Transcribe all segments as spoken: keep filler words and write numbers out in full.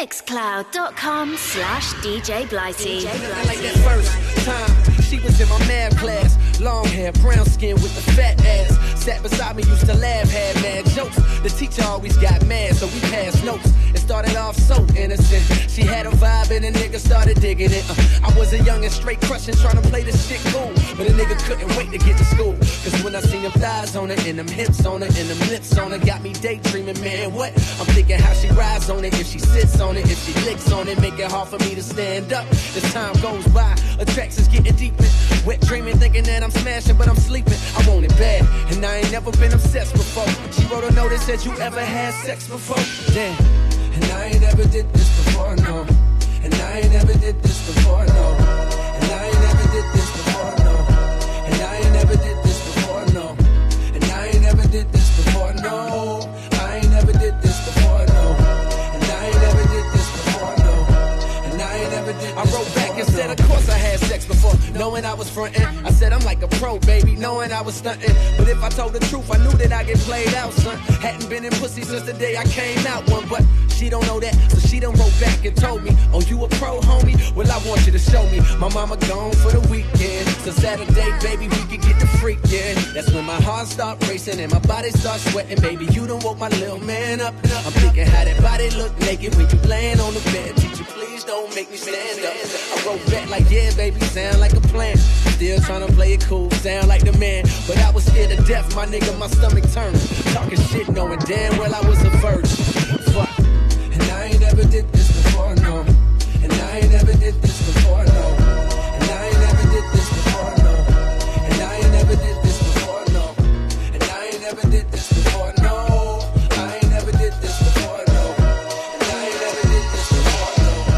Mixcloud.com slash DJ Blighty. Like that first time, she was in my math class. Long hair, brown skin with the fat ass. Sat beside me, used to laugh, had mad jokes. The teacher always got mad, so we passed notes. It started off so innocent. She had a vibe and a nigga started digging it. Uh, I was a young and straight crushing, trying to play this shit cool. But a nigga couldn't wait to get to school. Cause when I seen them thighs on her, and them hips on her, and them lips on her, got me daydreaming, man, what? I'm thinking how she rides on it, if she sits on it, if she licks on it, make it hard for me to stand up. As time goes by, attraction's getting deeper. Wet dreaming, thinking that I'm smashing, but I'm sleeping. I want it bad, and I ain't never been obsessed before. She wrote a note that said, you ever had sex before? Damn, and I ain't never did this before, no. And I ain't never did this before, no. And I ain't never did this before, no. And I ain't never did this before, no. And I ain't never did this before, no. I ain't never did this before, no. And I ain't never did this before, no. And I ain't never did this. I wrote back and said, of course I had sex before, knowing I was frontin'. I said I'm like a pro, baby, knowing I was stuntin'. But if I told the truth, I knew that I get played out, son. Hadn't been in pussy since the day I came out one, but she don't know that, so she done wrote back and told me, oh, you a pro, homie? Well, I want you to show me. My mama gone for the weekend, so Saturday, baby, we can get the freakin'. That's when my heart start racing and my body start sweating. Baby, you done woke my little man up. I'm thinking how that body look naked when you laying on the bed. Teacher, please don't make me stand up. I wrote back like, yeah, baby, sound like a plan. Still trying to play it cool, sound like the man. But I was scared to death, my nigga, my stomach turned. Talking shit, knowing damn well I was a virgin. Fuck. And I ain't never did this before, no. And I ain't never did this before, no. And I ain't never did this before, no. And I ain't never did this before, no. And I ain't never did this before, no. I ain't never did this before, no. And I ain't never did this before,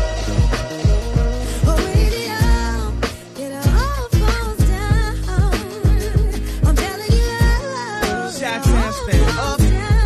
no. Oh, radio, it all falls down. I'm telling you, Chi-Town, stand up.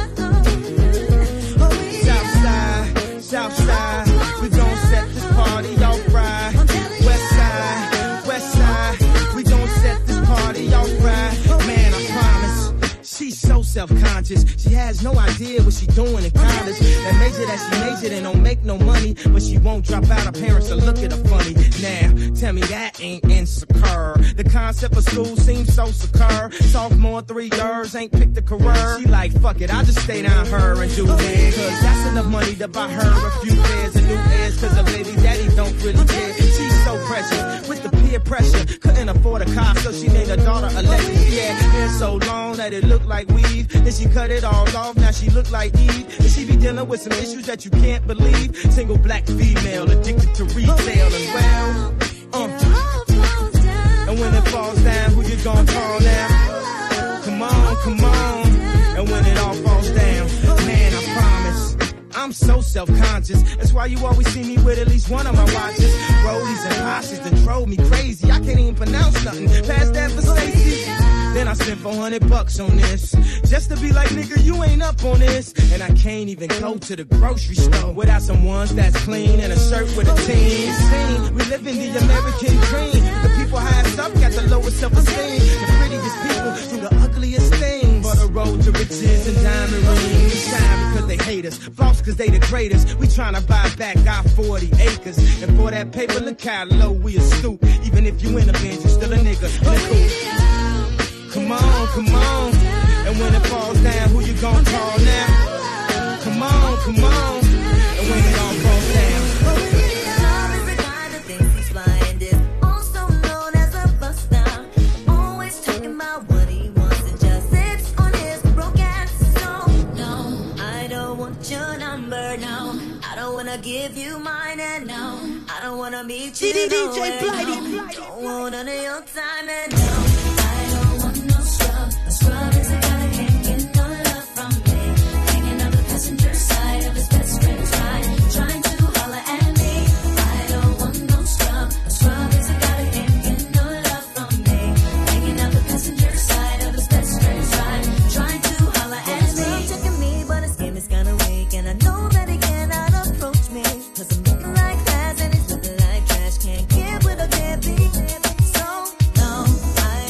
Southside, we gon' set this party off right. Westside, Westside, we gon' set this party off right. Man, I promise, she's so self-conscious. She has no idea what she doing in college. That major that she majored in don't make no money, but she won't drop out. Her parents will look at her funny. Now, tell me that ain't insecure. The concept of school seems so secure. Sophomore, three years, ain't picked a career. She like, fuck it, I'll just stay down her and do it. Cause that's enough money to buy her a few pairs of new ears. Cause her baby daddy don't really care. She's so precious with the peer pressure. Couldn't afford a car, so she named her daughter Alexis. Yeah, hair so long that it looked like weave. Then she cut it all off, now she look like Eve. And she be dealing with some issues that you can't believe. Single black female, addicted to retail as well. Uh. And when it falls down, who you gonna call now? Come on, come on. And when it all falls down, man, I promise, I'm so self-conscious. That's why you always see me with at least one of my watches. Rollies and Poshes that drove me crazy. I can't even pronounce nothing past that for safety. Then I spent four hundred bucks on this, just to be like, nigga, you ain't up on this. And I can't even go to the grocery store without some ones that's clean and a shirt with a team. Scene, we live in the American dream. The people highest up got the lowest self-esteem. The prettiest people do the ugliest things. For the road to riches and diamond rings. Shine because they hate us, false because they the greatest. We tryna buy back our forty acres. And for that paper, look how low we a stoop. Even if you in a bench, you still a nigga. Come on, come on. And when it falls down, who you gon' call now? Come on, come on. And when it all falls down. Love is the kind of things he's flying this, also known as a buster. Always talking about what he wants and just sits on his broken soul. No, I don't want your number, no. I don't wanna give you mine, and no, I don't wanna meet you. D J Blighty, no. Don't want none of your time, and no. A scrub is a guy that can't get no love from me. Hanging on the passenger side of his best friend's ride, trying to holler at me. I don't want no scrub. A scrub is a guy that can't get no love from me. Hanging on the passenger side of his best friend's ride, trying to holler at me. He's checking me, but his game is kinda weak, and I know that he cannot approach me. Cause I'm looking like class and he's looking like trash. Can't get with a deadbeat. So no, I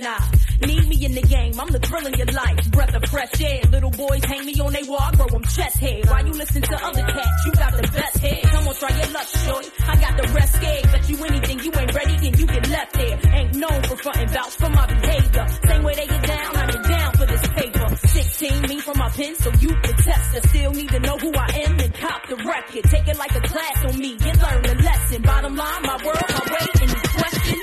nah. Need me in the game, I'm the thrill in your life. Breath of fresh air, little boys hang me on they wall, I grow them chest hair. While you listen to other cats, you got the best hair. Come on, try your luck, shorty. I got the rest scared. Bet you anything, you ain't ready, then you get left there. Ain't known for frontin' vouch for my behavior. Same way they get down, I get down for this paper. sixteen, me from my pen, so you can test her. Still need to know who I am and cop the record. Take it like a class on me, you learn the lesson. Bottom line, my world, my way, any questions?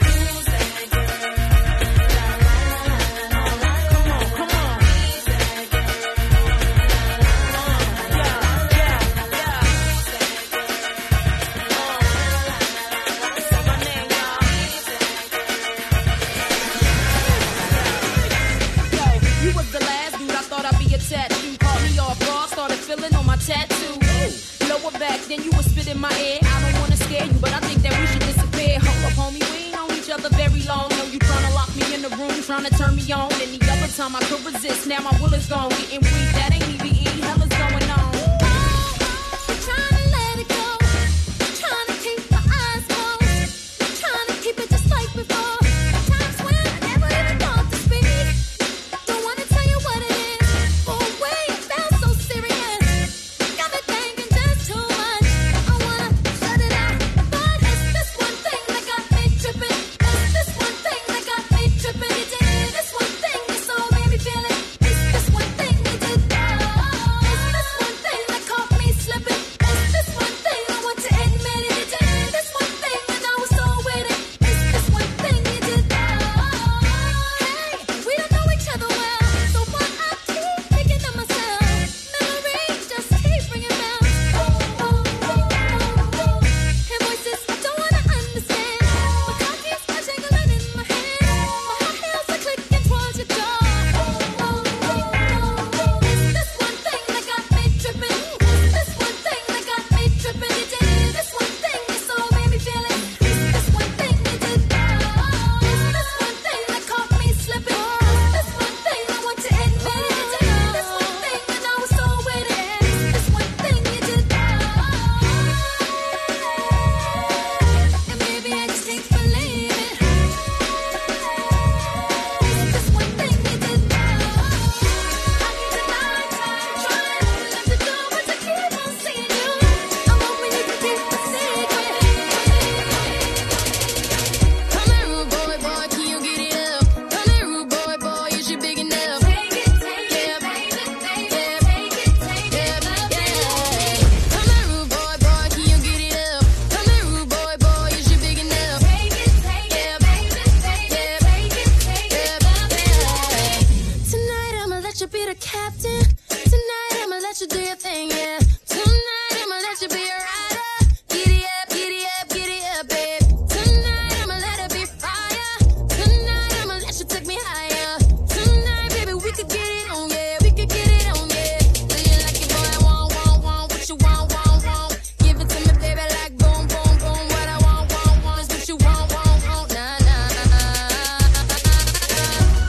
Tattoo. Lower back, then you would spit in my ear. I don't wanna scare you, but I think that we should disappear. Hold up, homie, we ain't known each other very long. Know you tryna lock me in the room, tryna turn me on. Any other time I could resist, now my will is gone. Getting weak, that ain't E V E, hell is going on.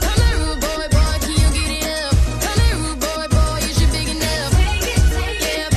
Yeah.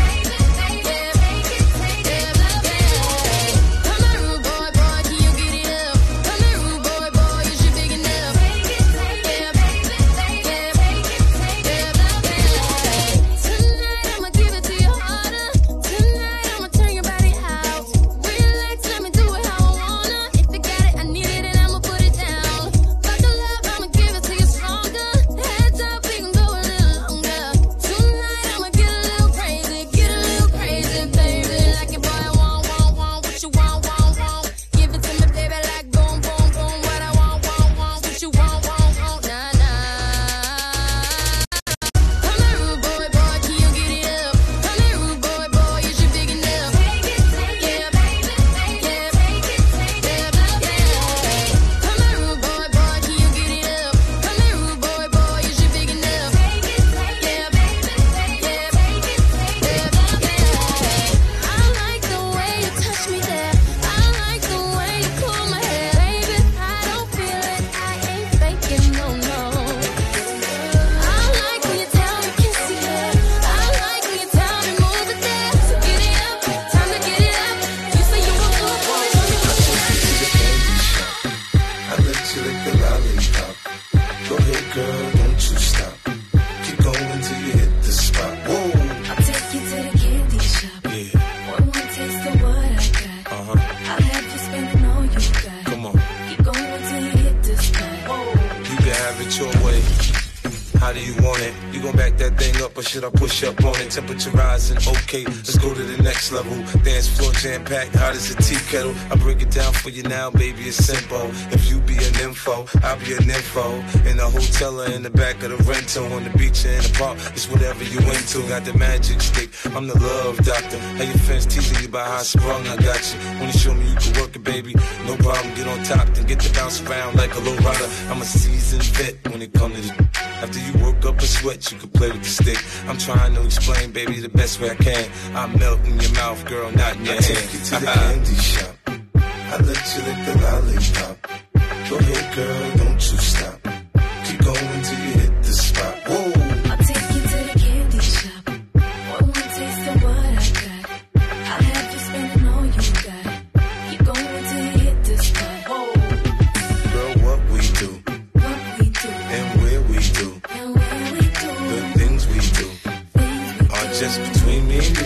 back that thing up, or should I push up on it? Temperature rising, okay, let's go to the next level. Dance floor jam packed, hot as a tea kettle. I break it down for you now, baby, it's simple. If you be an info, I'll be an info. In the hotel or in the back of the rental, on the beach or in the park, it's whatever you into. Got the magic stick, I'm the love doctor. How your fans teasing you about how I sprung, I got you. Wanna show me you can work it, baby? No problem, get on top, then get to bounce around like a low rider. I'm a seasoned vet when it comes to this. After you work up a sweat, you can play with the stick. I'm trying to explain, baby, the best way I can. I melt in your mouth, girl, not in your I hand. take you to the candy shop. I let you lick the lollipop. Go ahead, girl, don't you stop. Keep going till you hit the spot. Whoa. I'll take you to the candy shop. Want one taste of what I got? I'll have you spending all you got. Keep going till you hit the spot. Whoa. Girl, what we do, What we do, and where we do, and where we do, the things we do, things we are just between me and you.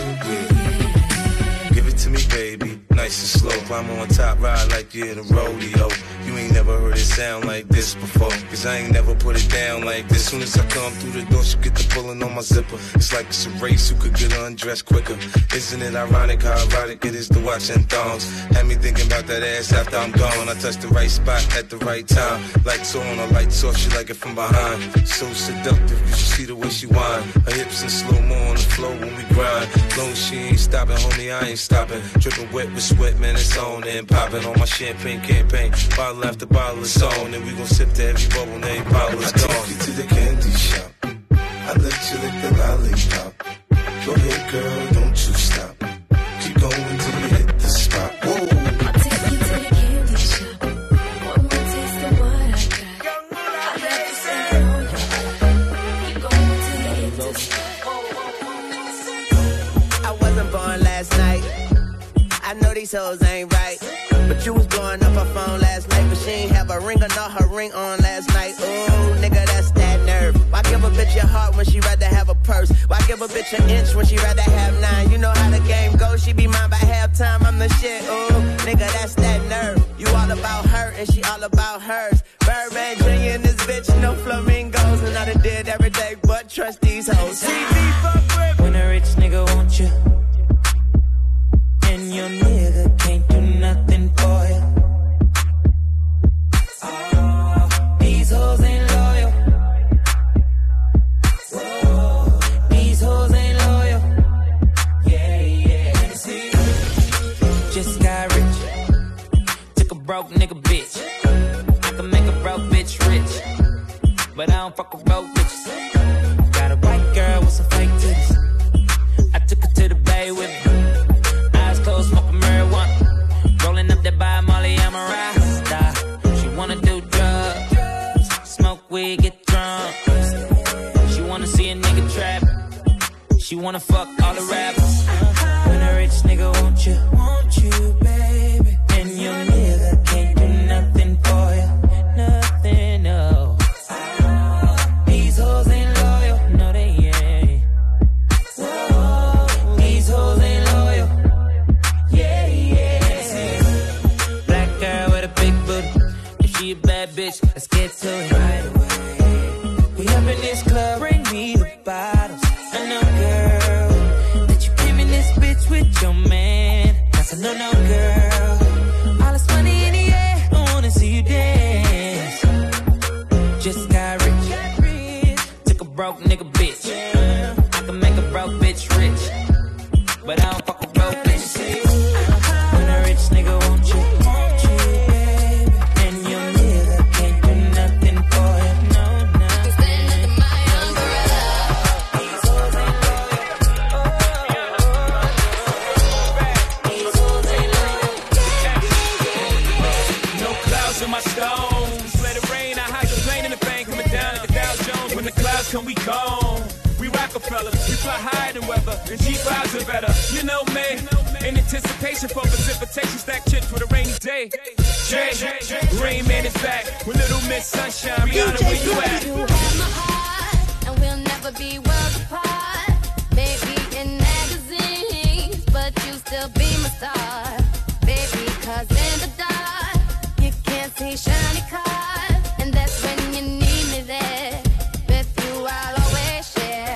Yeah. Give it to me, baby, nice and slow. Climb on top, ride like you're in a rodeo. You ain't never heard it sound like this before, cause I ain't never put it down like this. Soon as I come through the door, she get the pulling on my zipper. It's like it's a race, who could get undressed quicker. Isn't it ironic how erotic it is to watch in thongs? Had me thinking about that ass after I'm gone. I touch the right spot at the right time. Lights on or lights off, she like it from behind. So seductive, you should see the way she whine. Her hips in slow-mo on the floor when we grind. Long as she ain't stopping, homie, I ain't stopping. Dripping wet with sweat, man, it's on and popping on my champagne campaign. Bottle after bottle is on, and we gon' sip to every bubble, and every bottle is I gone. take you to the candy shop. I let you lick the lollipop. Go ahead, girl, don't you stop. Keep going till you hit the spot. Whoa. I'll take you to the candy shop. Want one taste of what I got? I'll have you spending all you got. Keep going till you hit the spot. I wasn't born last night. I know these hoes ain't right. But you was blowing up her phone last night, but she ain't have a ring or not her ring on last night. Ooh, nigga, that's that nerve. Why give a bitch your heart when she rather have a purse? Why give a bitch an inch when she rather have nine? You know how the game goes, she be mine by halftime, I'm the shit. Ooh, nigga, that's that nerve. You all about her and she all about hers. Birdman Junior in this bitch, no flamingos. And I done did every day but trust these hoes. C B fuck with when a rich nigga want you, and your nigga can't do nothing for you. Oh, these hoes ain't loyal. Whoa, these hoes ain't loyal. Yeah, yeah. See, just got rich. Took a broke nigga bitch. I can make a broke bitch rich, but I don't fuck with broke bitches. Got a white girl with some fake titties. I took her to the bay with me. Close, smoking marijuana, rolling up that by Molly, I'm a rasta. She wanna do drugs, smoke weed, get drunk. She wanna see a nigga trap. She wanna fuck all the rappers. When a rich nigga want you, want you, baby, and your nigga can't do nothing for you, nothing, no. These hoes ain't loyal, no they ain't. Whoa, these hoes ain't loyal. Yeah, yeah. Black girl with a big booty. If she a bad bitch, let's get to it right away. We up in this club, bring me the bottles. I know, girl, that you came in this bitch with your man. I said, no, no, girl. All this money in the air, I wanna see you dance. Just got rich. Took a broke nigga bitch. I can make a broke bitch rich, but I don't fuck with broke bitches. When a rich nigga want you, want you, baby, and your nigga can't do nothing for you, no, no. You stand under my umbrella. These hoes ain't loyal. These hoes ain't loyal. No clouds in my stones. Let it rain, I hide the plane in the bank, coming down at the Dow Jones. When the clouds come, we gone. We Rockefeller, we fly higher than weather, and G fives are better. You know me, in anticipation for precipitation, stack chips with a rainy day. Jay, Rain Man is back with Little Miss Sunshine. Rihanna, where you at? You have my heart, and we'll never be worlds apart. Maybe in magazines, but you still be my star. Baby, cause in the dark, you can't see shiny cars. And that's when you need me there. With you, I'll always share.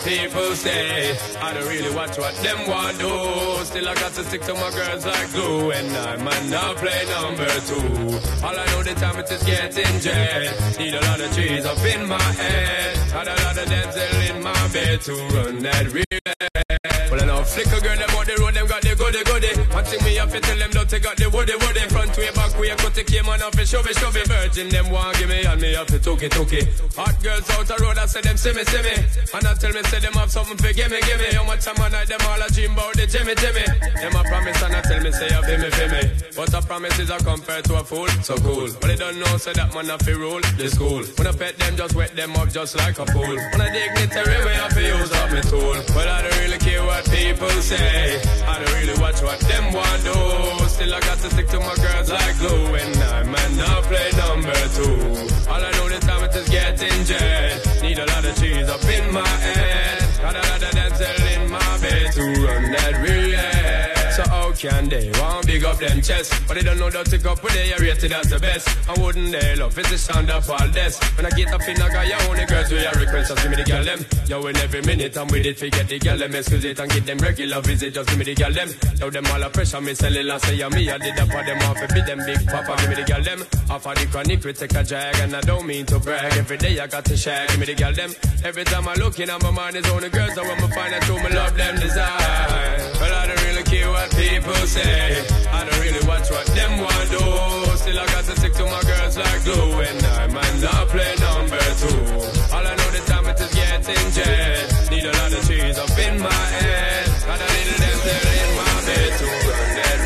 people say. I don't really watch what them want do. Still I got to stick to my girls like glue. And I might not play number two. All I know the time it is getting jet. Need a lot of trees up in my head. Got a lot of Denzel in my bed to run that real. Well, I know flicker girl, them on the road, them got the goody goody. One thing me have to tell them, don't they got the woody woody. Front way, back way, cut the came on off and shove it, shove it. Virgin, them want give me, and me have to took it, took it. Hot girls out the road, I say them see me, see me. And I tell me, say them have something for gimme, gimme. How much time I night, them all a dream about the Jimmy, Jimmy. Them a promise, and I tell me, say, you feel me, feel me. But a promise is a compared to a fool, so cool. But they don't know, say that man have to rule the school. When I pet them, just wet them up just like a fool. When I dignitary way, I feel use up my tool. But I don't really care what people say. I don't really watch what them want do. Still I got to stick to my girls like glue. And I might not play number two. All I know this time it is getting jet. Need a lot of cheese up in my head. Got a lot of Denzel in my bed to run that real. So how can they want big up them chest? But they don't know that to go put they are rated as the best. And wouldn't they love it's the sound of all this. When I get up in a guy, you only girls with your request, just give me the girl them. Yo, in every minute I'm with it, forget the girl them. Excuse it and get them regular visit, just give me the girl them. Yo, them all a pressure, me sell it, say yeah, me, I did up for them off, it be them big papa, give me the girl them. Off of the chronic, we take a drag, and I don't mean to brag. Every day I got to shag, give me the girl them. Every time I look in, my mind is on the girls, and when I find out who me love them design. But I don't really care what people say. I don't really watch what them want do. Still I got to stick to my girls like glue. And I might not play number two. All I know the time it is getting jet. Need a lot of cheese up in my head. Got a little Denzel in my bed to run that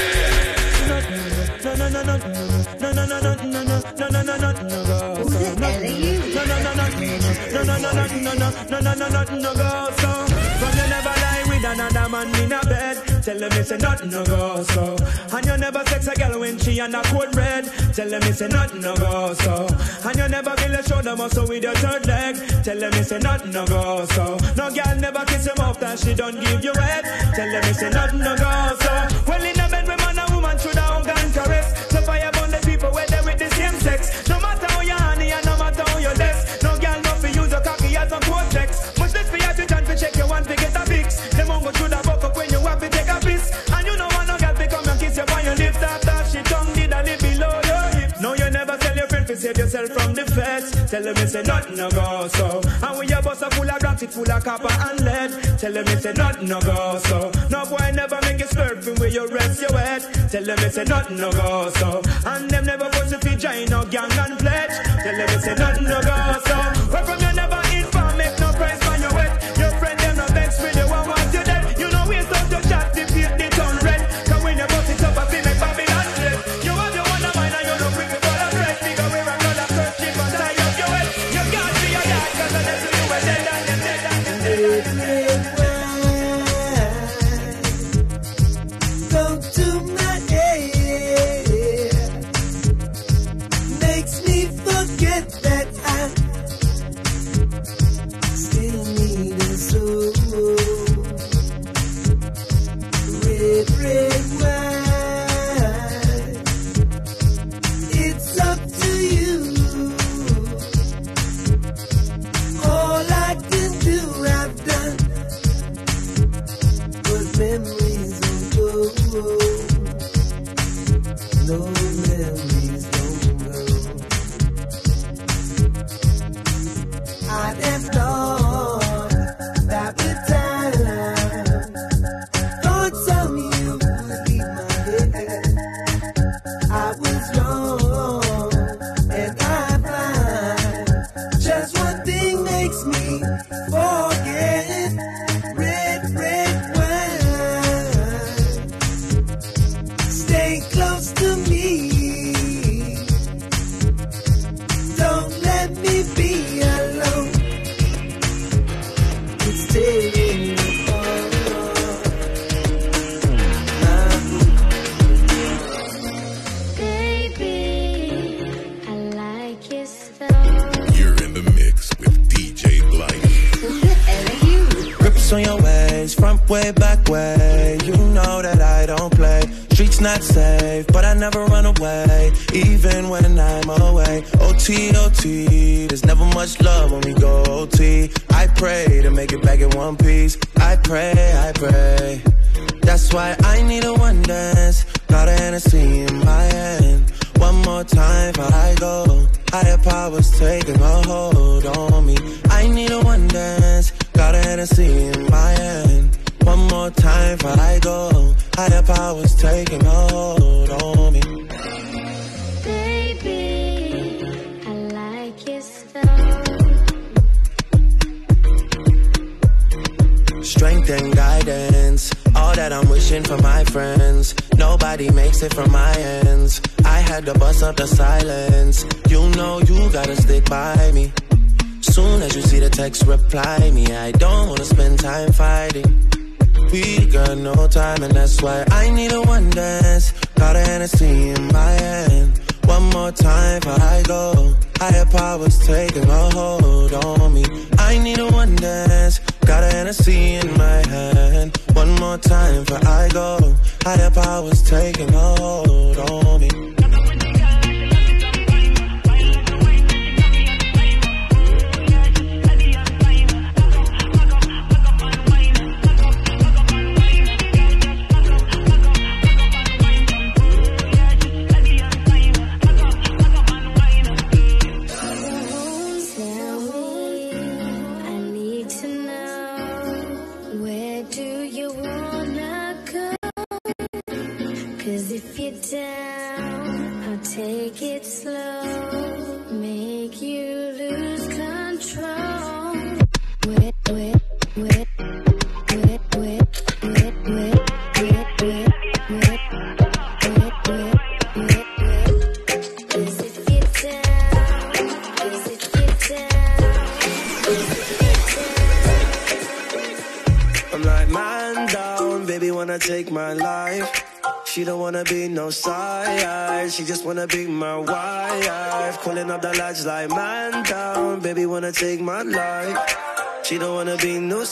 real. No, no, no, no, no, no, no, no, no, no, no, no, no, no, no. Who the hell are you? No, no, no, no, no, no, no, no, no, no, no, no, no, no, go so. From you never lie with another man in a bed. Tell them it's a nothing no go so. And you never sex a girl when she and a cold red. Tell them it's a nothing no go so. And you never feel a shoulder muscle with your third leg. Tell them it's a nothing no go so. No girl never kiss him off that she don't give you head. Tell them it's a nothing no go so. Well in a bed with man and woman should have hug and caress. So fire burn the people where they with the same sex. No matter how you honey and no matter how you less. No girl not for use a cocky as a cortex. Much less for you to chance to check your one to get a fix. Them won't go through the buck up when you have to take a piss. And you know want no girl to come and kiss you on your lips. After she tongue did a little below your hips. No you never tell your friend to save yourself from the feds. Tell them it's a nothing no go so. And when your bus are full of rats, it full of copper and lead. Tell them it's a nothing no go so. No boy never make you slurping where you rest your head. Tell them it's a nothing no go so. And them never push if you join no gang and pledge. Tell them it's a nothing no go so. Where from you never inform, make no price on your wet. Your friend them no vex with you and want you dead. You know waste out your chat, the paint the town red. Cause when you bust it up, I feel like Babylon dead. You have your one of mine and you don't bring it all a bread. Figure we're a color kerchief and tie up your head. You can't be your dad, cause I let you were dead and you're dead and you're dead and you're dead. Go to my head. Makes me forget that I still need a soul. Red, red wine. It's up to you. All I can do, I've done. But memories don't go. No memories don't go. I'd have thought that with time, thoughts of you would be my head. I was wrong, and I find just one thing makes me forget. Red, red wine. Stay close to me. Don't let me be alone. It's tearing me apart. Baby, I like your stuff. You're in the mix with D J Blight. Who the hell are you? Grips on your ways, front way, back way. You know that I don't play. Streets it's not safe, but I never run away, even when I'm away. O T, O T, there's never much love when we go O T. I pray to make it back in one piece. I pray, I pray. That's why I need a one dance. Got a Hennessy in my hand. One more time before I go. Higher powers taking a hold on me. I need a one dance. Got a Hennessy in my hand. One more time before I go. Higher powers taking a hold on me. Baby, I like your style. Strength and guidance, all that I'm wishing for my friends. Nobody makes it from my ends. I had to bust up the silence. You know you gotta stick by me. Soon as you see the text, reply me. I don't wanna spend time fighting. We got no time, and that's why I need a one dance. Got a Hennessy in my hand. One more time before I go. Higher powers taking a hold on me. I need a one dance. Got a Hennessy in my hand. One more time before I go. Higher powers taking a hold on me. Down, I'll take it slow, make you lose control. Wet, wet, wet, wet, wet, wet, wet, wet, wet, wet, wet, wet, wet. Cause if you're down, cause if you're down, I'm like, man down, baby, wanna take my life. She don't wanna be no side, she just wanna be my wife. Calling up the lads like, man down, baby wanna take my life. She don't wanna be no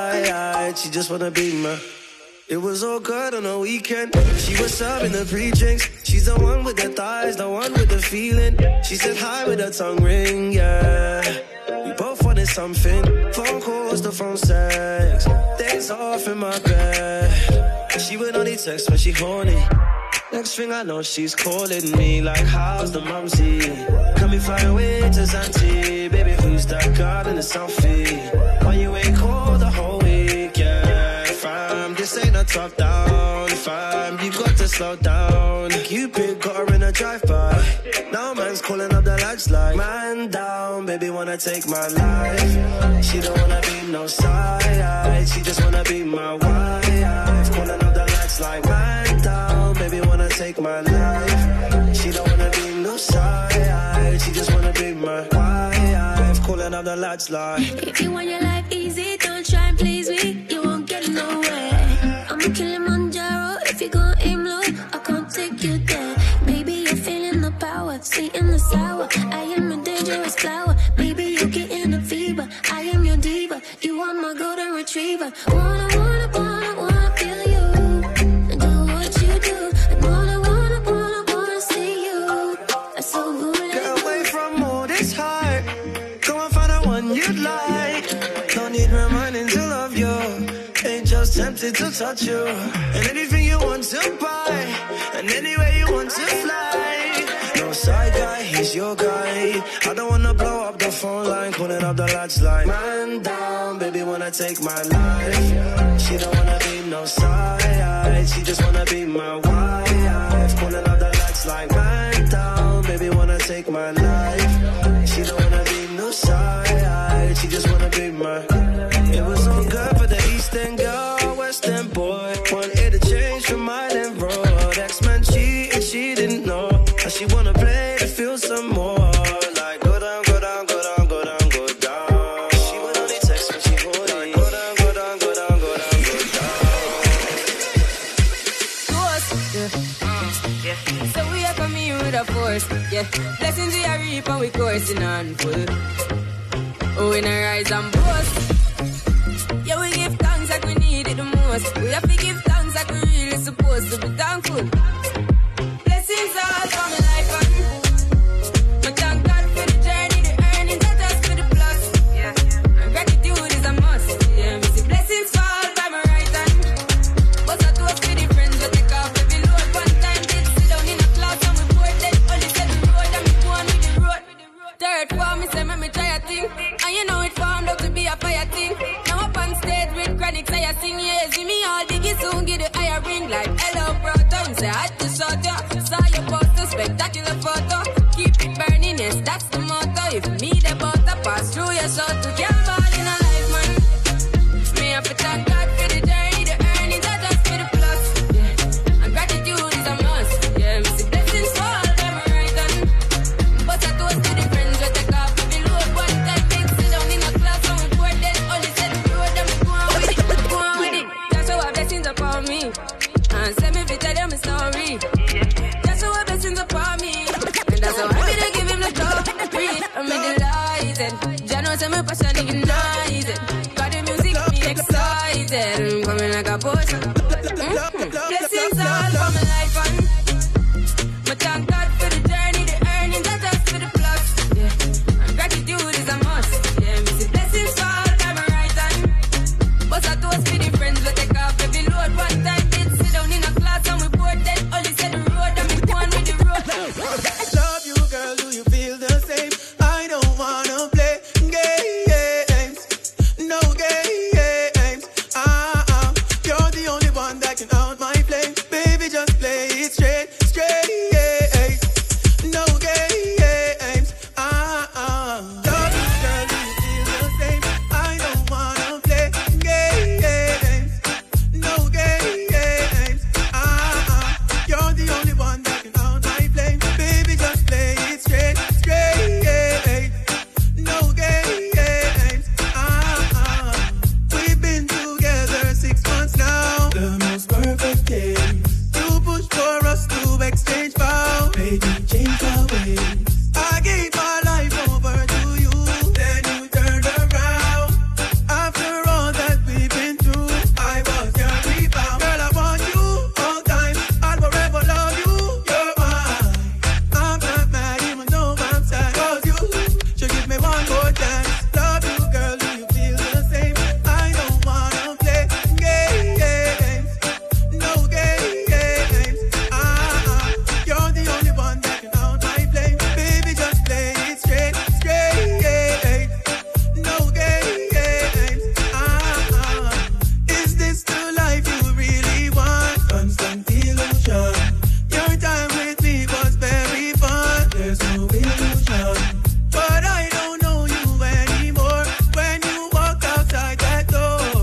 side, she just wanna be my. It was all good on the weekend. She was serving the pre-drinks. She's the one with the thighs, the one with the feeling. She said hi with her tongue ring, yeah. We both wanted something. Phone calls, the phone sex. Days off in my bed. She would only text when she horny. Next thing I know, she's calling me like, how's the mumsy? Can we fly away to Zante? Baby, who's that girl in the selfie? Why you ain't called the whole week, yeah? Fam, this ain't a top down, fam. You got to slow down. Cupid got her in a drive-by. Now man's calling up the lads like, man down, baby wanna take my life. She don't wanna be no side, she just wanna be my wife. Calling up the lads like, man down, baby wanna take my life. She don't wanna be no side, she just wanna be my wife. Calling up the lads like, if you want your life easy, don't try and please me, you won't get nowhere. I'm a Kilimanjaro, if you gon' aim low, I can't take you there. Baby, you're feeling the power, sweet and the sour. I am a dangerous flower, baby, you're getting a fever. I am your diva, you are my golden retriever. Wanna, wanna, wanna, wanna feel you, and do what you do. And wanna, wanna, wanna, wanna see you. That's so good. Get away from all this hype. Go and find the one you'd like. No need reminding to love you. Ain't just tempted to touch you. And anything you want to buy, and anywhere you want to fly. No side guy, he's your guy. I don't wanna blow up the phone line, calling up the lads like, man down, baby wanna take my life. She don't wanna be no side, she just wanna be my wife. Calling up the lads like, man down, baby wanna take my life. She don't wanna be no side, she just wanna be my. It was all good for the East End girl, West End boy. Wanted to change from Island Road. Ex-man cheated, she didn't know. Now she wanna play to feel some more. Like go down, go down, go down, go down, go down. She would only text when she horny. Like go down, go down, go down, go down, go down. Yeah. So we are coming with a force, yeah. Blessings we are reaping, we coursing on full. Oh, in a rise and boast. Yeah, we give thanks like we need it the most. We have to give thanks like we really supposed to be thankful. spectacular photo. Keep it burning, yes, that's the motto. If me the butter pass through your soul to get ball in a life, man. Me have to thank God for the journey, the earnings are just for the plus. Yeah, and gratitude is a must. Yeah, me see blessings fall, them right on. But I toast to the friends we take off the load. One time they sit down in a class and we pour that only said the road and we go on with it, go on with it. That's how our blessings upon me. And send me to tell them a story. That's how our blessings upon me. And that's how I be to give him the glory. I'm in the light and Jah knows I'm a passion ignited. Got the music me excited. I'm coming like a boss. Mm-hmm. Blessings all for my life and my thank God for the journey, the earnings are just for the plus. Yeah, and gratitude is a must. Yeah, me see blessings fall, I'm right on. But I toast to the friends we take off every load. One time kids sit down in a class and we board that only said the road and we go on with the road. Love you, girl, do you feel the same? I don't wanna play games, no games. Ah, ah, you're the only one that can out my flame. Baby, just play it straight, straight. No games. Ah, ah. Love you, girl, do you feel the same? I don't wanna play games, no games. Ah, ah, you're the only one that can out my flame. Baby, just play it straight, straight. No games. Ah, ah. We've been together six months now. The most perfect days. You pushed for us to exchange vows. Baby, change our ways. I gave my life over to you, then you turned around. After all that we've been through, I was your rebound. Girl, I want you all time. I'll forever love you. You're mine. I'm not mad even though I'm sad. Cause you should give me one more chance. Love you, girl, do you feel the same? I don't wanna play games, no games. Ah, ah, you're the only one that can out my flame. Baby, just play it straight, straight. No games. Ah, ah. Is this the life you really want? Constant illusion. Your time with me was very fun. There's no illusion. But I don't know you anymore. When you walk outside that door,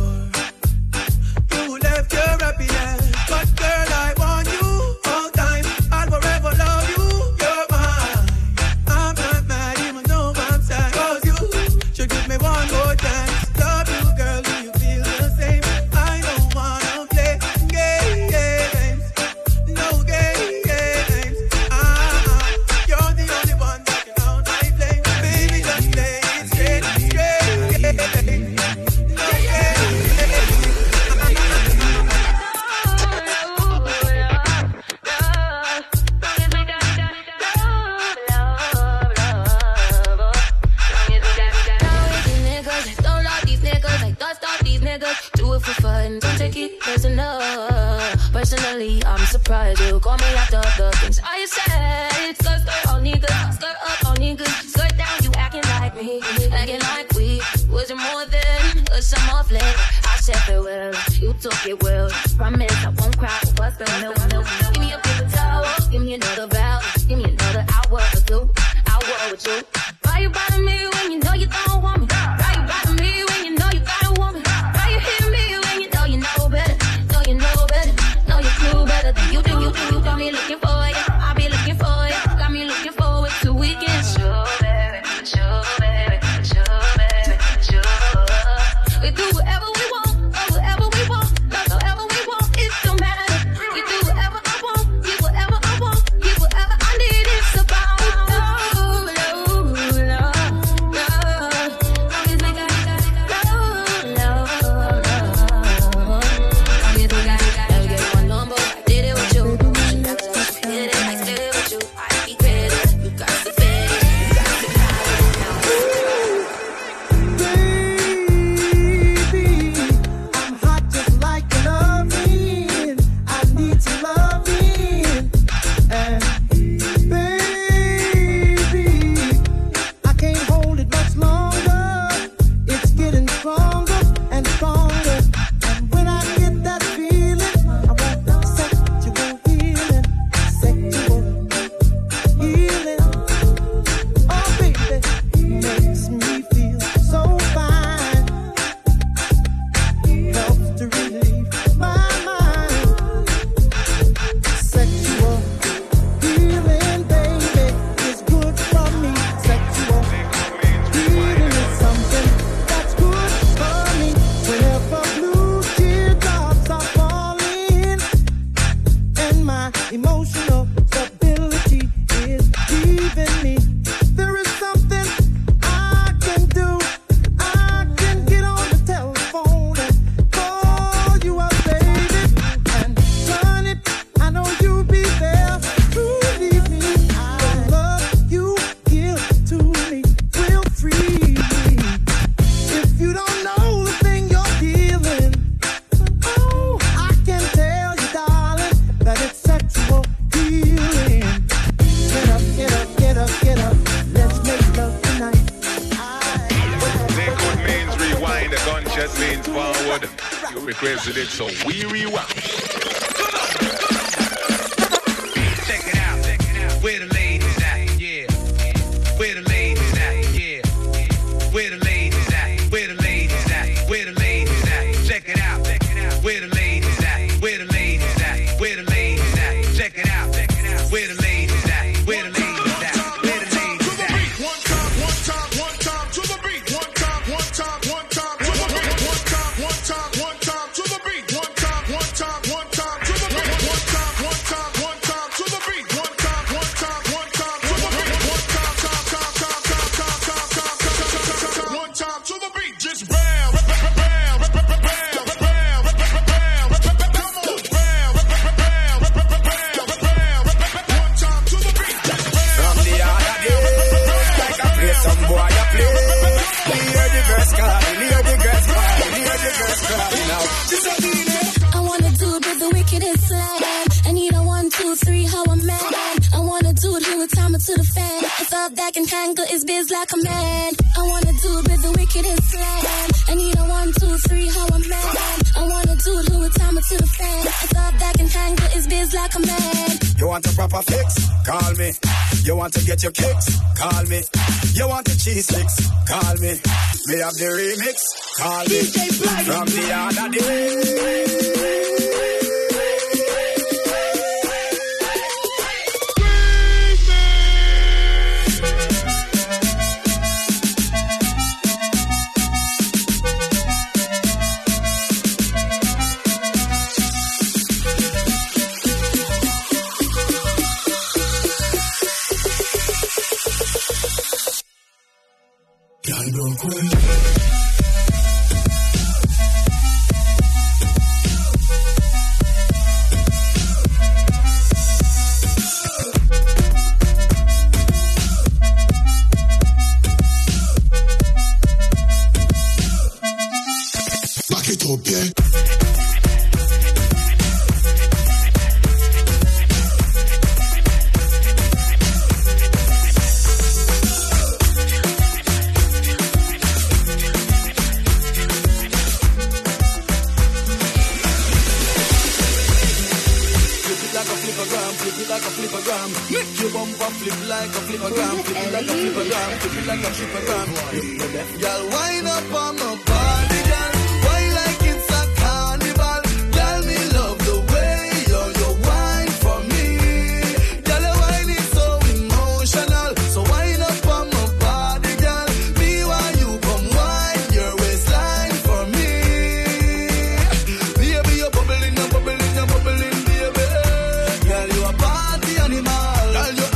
you left your happiness. But girl, I want you all time. I'll forever love you. You're mine. I'm not mad even though I'm sad. Cause you should give me one more chance. Love you, girl, do you feel the same? I don't wanna play games, no games. Ah, ah, you're the only one that can out my flame. Baby, just play it straight, straight. No Niggas, don't love these niggas, like dust off these niggas. Do it for fun, don't take it personal. Personally, I'm surprised you call me after the things I said. Skirt, skirt, all niggas, skirt up, all niggas, skirt down, you acting like me, acting like we wasn't more than a summer fling. I said farewell, you took it well. Promise I won't cry over spilled milk, milk. Give me a paper towel, give me another bow, give me another hour or two, hour with you. Why you bother me when you know you don't want me? Why you bother me when you know you got a woman? Why you hit me when you know you know better? Know you know better, know you do better than you do, you do. You got me looking for you, I'll be looking for you. Got me looking forward to weekends. Sure, baby, sure, baby, sure, baby, sure. We do whatever we want, or whatever we want, love however we want. It don't matter. We do whatever I want. Arabic resident, so we rewind. Check it out, check it out. Where the ladies at? Yeah. Where the ladies at? Yeah. Where the ladies at? Where the ladies at? Where the ladies at? Check it out, check it out. Where the ladies at? Where the ladies at? Where the ladies at? Check it out, check it out. Where the ladies at? Where the ladies at? I want a dude with the wickedest slam. I need a one, two, three, how a man. I want a dude who would time it to the fan. I thought that can handle his biz like a man. I want a dude with the wickedest slam. I need a one, two, three, how a man. I want a dude who would time it to the fan. I thought that can handle his biz like a man. You want a proper fix? Call me. You want to get your kicks? Call me. You want the cheese sticks? Call me. Me have the remix? Call me. From the other day. Don't quit. Back it up, yeah. Flip like a flippergram, flip it like a flippergram, flip it like a flippergram. Y'all wind up on my body, girl. Why like it's a carnival? Girl, me love the way you you wine for me. Girl, your wine is so emotional. So wind up on my body, girl. Me while you come wine your waistline for me. Baby, you're bubbling, you're bubbling, you're bubbling, baby. Girl, you a party animal. Girl, you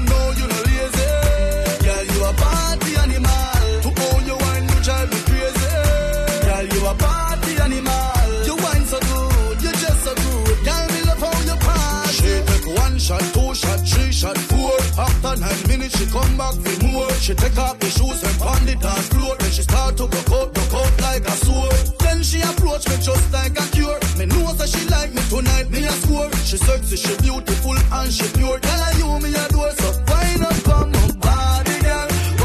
party animal. To own your wine, you drive me crazy. Girl, you a party animal. You wine so good, you just so good. Girl, me love how you party. She take one shot, two shot, three shot, four. After nine minutes, she come back for more. She take off the shoes and pound the dance floor. Then she start to go out, go out like a sword. Then she approach me just like a cure. Me know that she like me tonight, me a score. She sexy, she beautiful and she pure. Tell her you me a door, so wind up on my body, girl.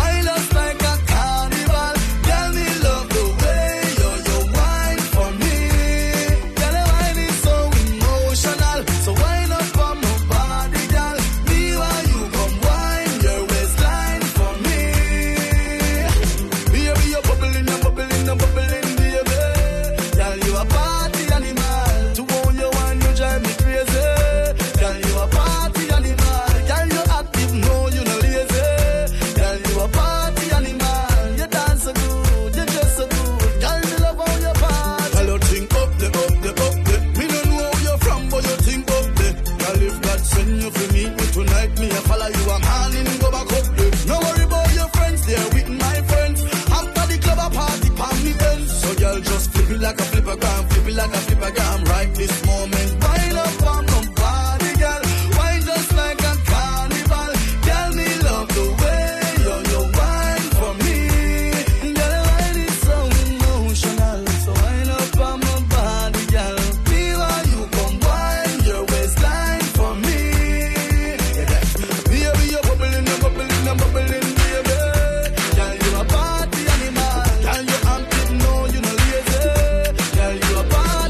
Like a flippergram, flip it like a flippergram. Right this moment, wind up on my body, girl. Wine just like a carnival. Tell me love the way you you wine for me. Girl, your wine is so emotional. So wind up on my body, girl. Me while you come wine your waistline for me. Baby, you're bubbling, you're bubbling, you're bubbling, baby. Girl, you a party animal. Girl, you active, no, you know lazy. Girl, you a party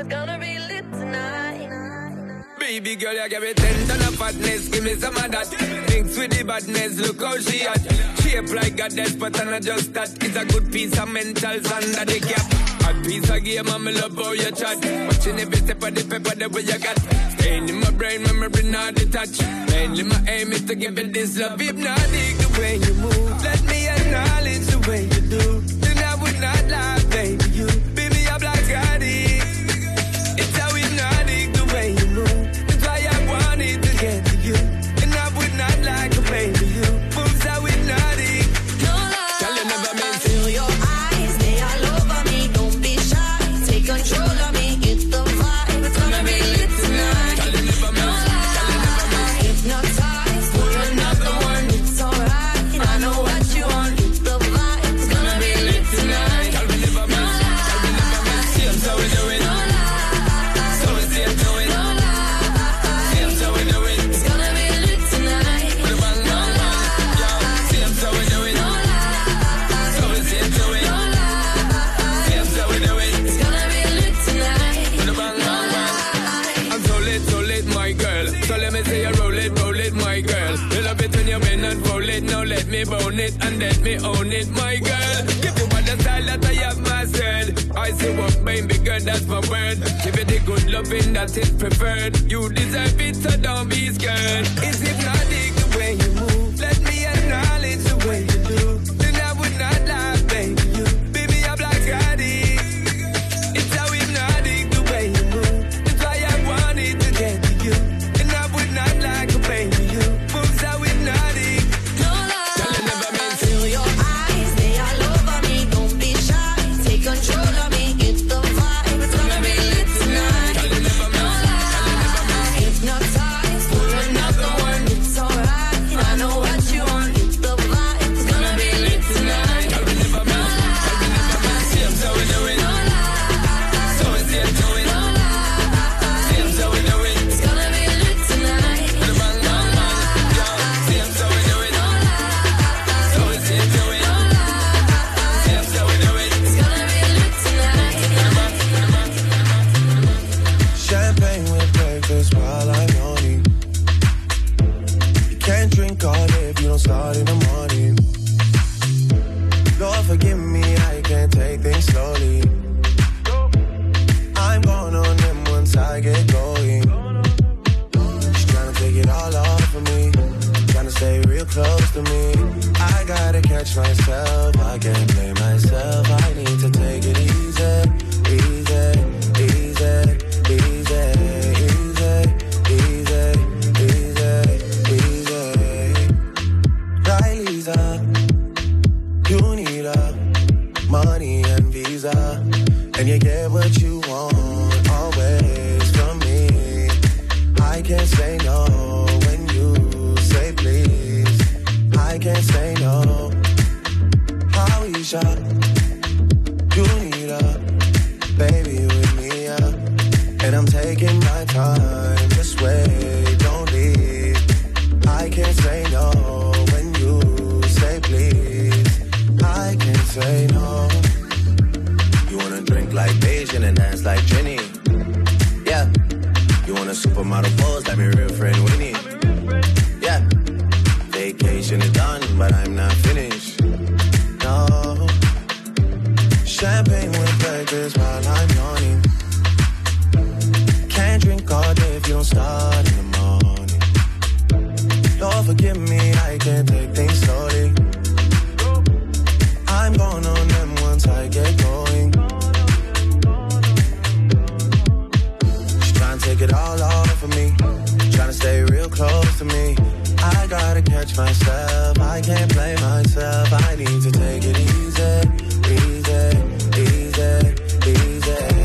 It's gonna be lit tonight. Baby girl, you give me ten ton of fatness, give me some of that. Mix with the badness, look how she at. Shape like a death, but I'm not just that. It's a good piece of mentals under the cap. A piece of game, I'm love how you chat. Watching every step of the paper, the way you got. Staying in my brain, memory not detached. Mainly my aim is to give it this love. Hypnotic the way you move. Let me acknowledge the way you do. Then I would not lie, baby, you. Baby, I'm like Gotti. It's how hypnotic the way you move. Get to you, and I would not like to baby you. Moves how hypnotic. No lie. Tell you never meant feel your eyes, they all over me. Don't be shy, take control of me. Get the vibe, it's gonna be lit tonight. Tell you never meant. No lie. Hypnotized, pull another one. It's alright. I know what you want. Get the vibe, it's gonna be lit tonight. Tell me never meant. Tell me never meant. See how we do it. No lie. So we see it do it. No lie. See how we do it. Now let me bone it and let me own it, my girl. Give you all the style that I have mastered. I say what baby girl, that's my word. Give it the good loving that is preferred. You deserve it, so don't be scared. It's hypnotic the way you move. Let me acknowledge the way you do. Then I would not lie, baby, you. Baby, I'm like Gotti. It's how hypnotic the way you move. That's why I wanted to get to you. And I would not like to baby you. Moves how hypnotic. Control of me, get the vibe. It's gonna be lit tonight. No lie. Hypnotized, pull another one. It's alright. I know what you want. Get the vibe. It's gonna be lit tonight. No lie. See how we do it. No lie. So we see it do it. No lie. See how we do it. It's gonna be lit tonight. No lie. See how we do it. No lie. So we see it do it. See how we do it. Champagne with breakfast while I'm yawning. You can't drink all day if you don't start in the morning. Lord forgive me, I can't take things slowly. I'm going on them once I get going. She's trying to take it all off of me, trying to stay real close to me. I gotta catch myself, I can't blame myself. I need to take it easy, easy, easy. Easy, easy, easy, easy, easy. Riley's up. You need a money and visa, and you get what you want always from me. I can't say no when you say please. I can't say no. Aisha, you need a baby with me, yeah. And I'm taking my time, just wait, don't leave. I can't say no when you say please. I can't say no. You wanna drink like Bayesian and dance like Jenny? Yeah. You wanna supermodel pose like my real friend Winnie? Yeah. Vacation is done, but I'm not finished. No. Champagne with breakfast while I'm yawning. Can't drink all day if you don't start in the morning. Lord forgive me, I can't take things slowly. I'm going on them once I get going. She's trying to take it all off of me, trying to stay real close to me. I gotta catch myself, I can't blame myself. I need to take it easy, easy, easy, easy.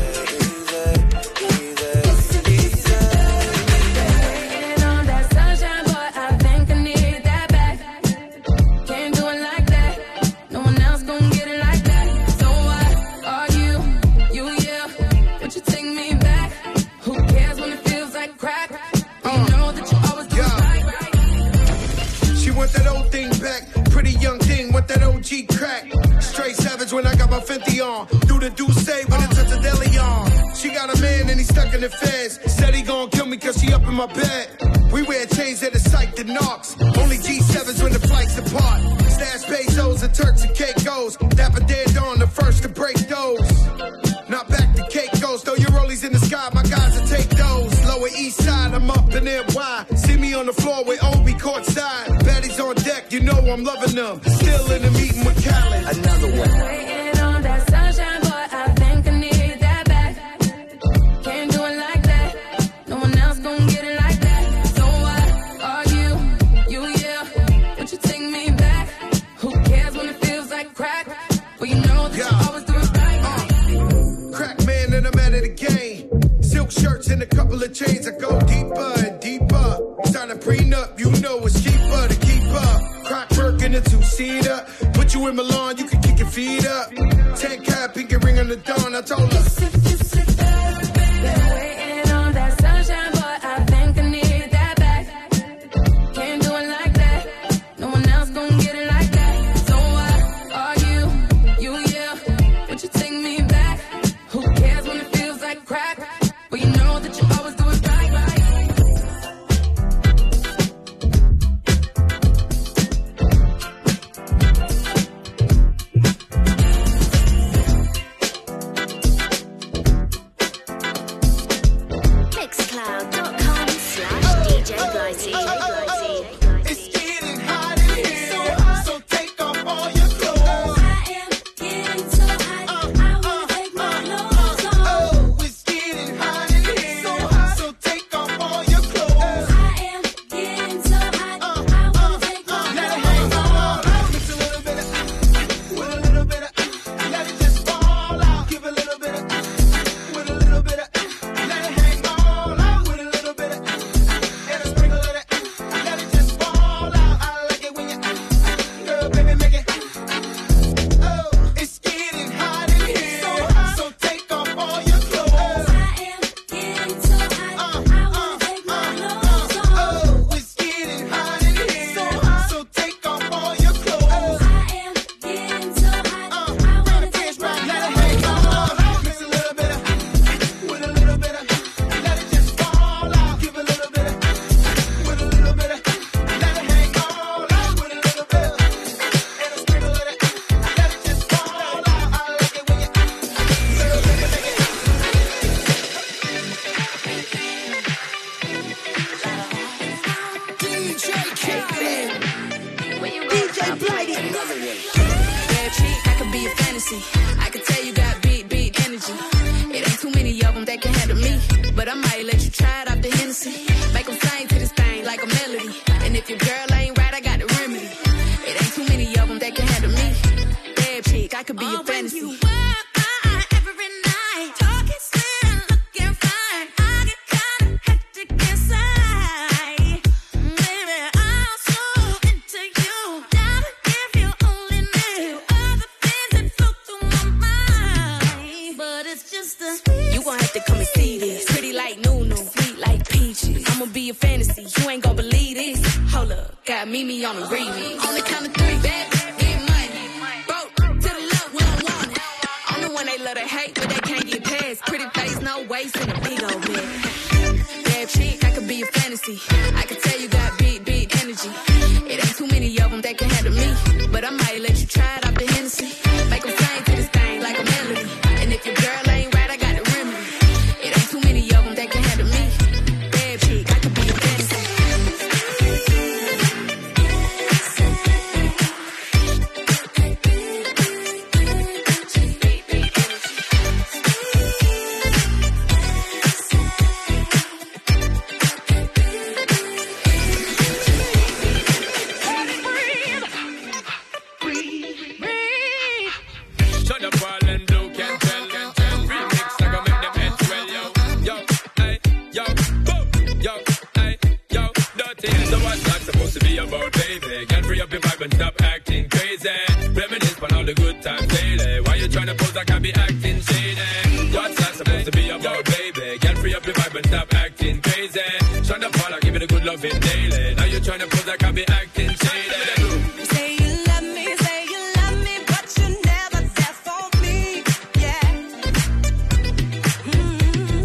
That O G crack, straight savage when I got my fifty on. Do the do say when it's a deli on. She got got a man and he's stuck in the feds. Said he gon' kill me cause she up in my bed. We wear chains that are psyched and knocks. Only G sevens when the flights apart. Stash pesos and Turks and Caicos. Dapper Dead Dawn, the first to break those. Now back to Caicos. Throw your rollies in the sky, my guys will take those. Lower east side, I'm up in N Y. See me on the floor with Obi courtside. Baddies on deck, you know I'm loving them. Still in the meeting with Khaled. Another one. Waiting on that sunshine, boy, I think I need that back. Can't do it like that. No one else gon' get it like that. So what are you? You, yeah. Would you take me back? Who cares when it feels like crack? Well, you know that you always do it right. Uh, crack man and I'm out of the game. Silk shirts and a couple of chains. I go deeper and deeper. Sign a prenup, you know it's cheaper to keep up. Crack work in a two-seater. Put you in Milan, you can kick your feet up. Ten cap, pinky ring on the dawn. I told her. Been waiting on that sunshine, boy, I think I need that back. Can't do it like that. No one else gon' get it like that. So what are you? You, yeah. Would you take me back? Who cares when it feels like crack? Well, you know that you always do it right, right. Mixcloud.com slash DJ Blighty. It's getting hot in here, so, hot. So take off all your clothes. I am getting so hot, I wanna take my clothes off. Oh, it's getting hot in here, so hot. So take off all your clothes. I am getting so hot, I wanna take my Let it clothes hang off. all out. Mix a little bit of, with a little bit of, let it just fall out. Give a little bit of, with a little bit of, let it hang all out. With a little bit of, and a sprinkle of that, let it just fall out. I like it when you, girl, baby, make it. Oh, it's getting hot in here, so hot. So take off all your clothes. I am getting so hot, I wanna take my clothes off. Oh, it's getting hot in here, so hot. So take off all your clothes. I am getting so hot, I wanna take my Let it clothes hang all off. out. Mix a little bit of, with a little bit of, let it just fall out. Give a little bit of, with a little bit of, let it hang all out. With a little bit of, and a sprinkle of that, let it just fall out. I like it when you, girl, baby, make it. D J Khaled, D J Blighty. Bad chick, I could be a fantasy. I could tell you got big, big energy. It ain't too many of them that can handle me. But I might let you try it off the Hennessy. Make them sing to this thing like a melody. And if your girl ain't right, I got the remedy. It ain't too many of them that can handle me. Bad chick, I could be a fantasy. You gon' have to come and see this. Pretty like Nunu, sweet like peaches. I'ma be a fantasy, you ain't gon' believe this. Hold up, got Mimi on the remix. On the count of three, bad, get money. Broke to the left, we don't want it. I'm the one they love to hate, but they can't get past. Pretty face, no waist, and a big old bed. Bad chick, I could be a fantasy. I could tell you got big, big energy. It ain't too many of them that can handle me. But I might let you try it off the Hennessy. Make them sing to this thing like a melody. And if your girl ain't right, I got the remedy. It ain't too many of them that can handle me. Bad chick, I could be a fantasy. Shut up, all and blue can tell. Remix, I gon' make them head swell, yo. Yo, ay, yo, boom, yo, ay, yo, dirty. So what's that supposed to be about, baby? Get free up your vibe and stop acting crazy. Reminisce on all the good times daily. Why you tryna pose like I be acting shady? What's that supposed to be about, baby? Get free up your vibe and stop acting crazy. Shut up, all, I give it a good loving daily. Now you tryna pose like I be acting shady. Say you love me, say you love me, but you never there for me, yeah. Mm-hmm.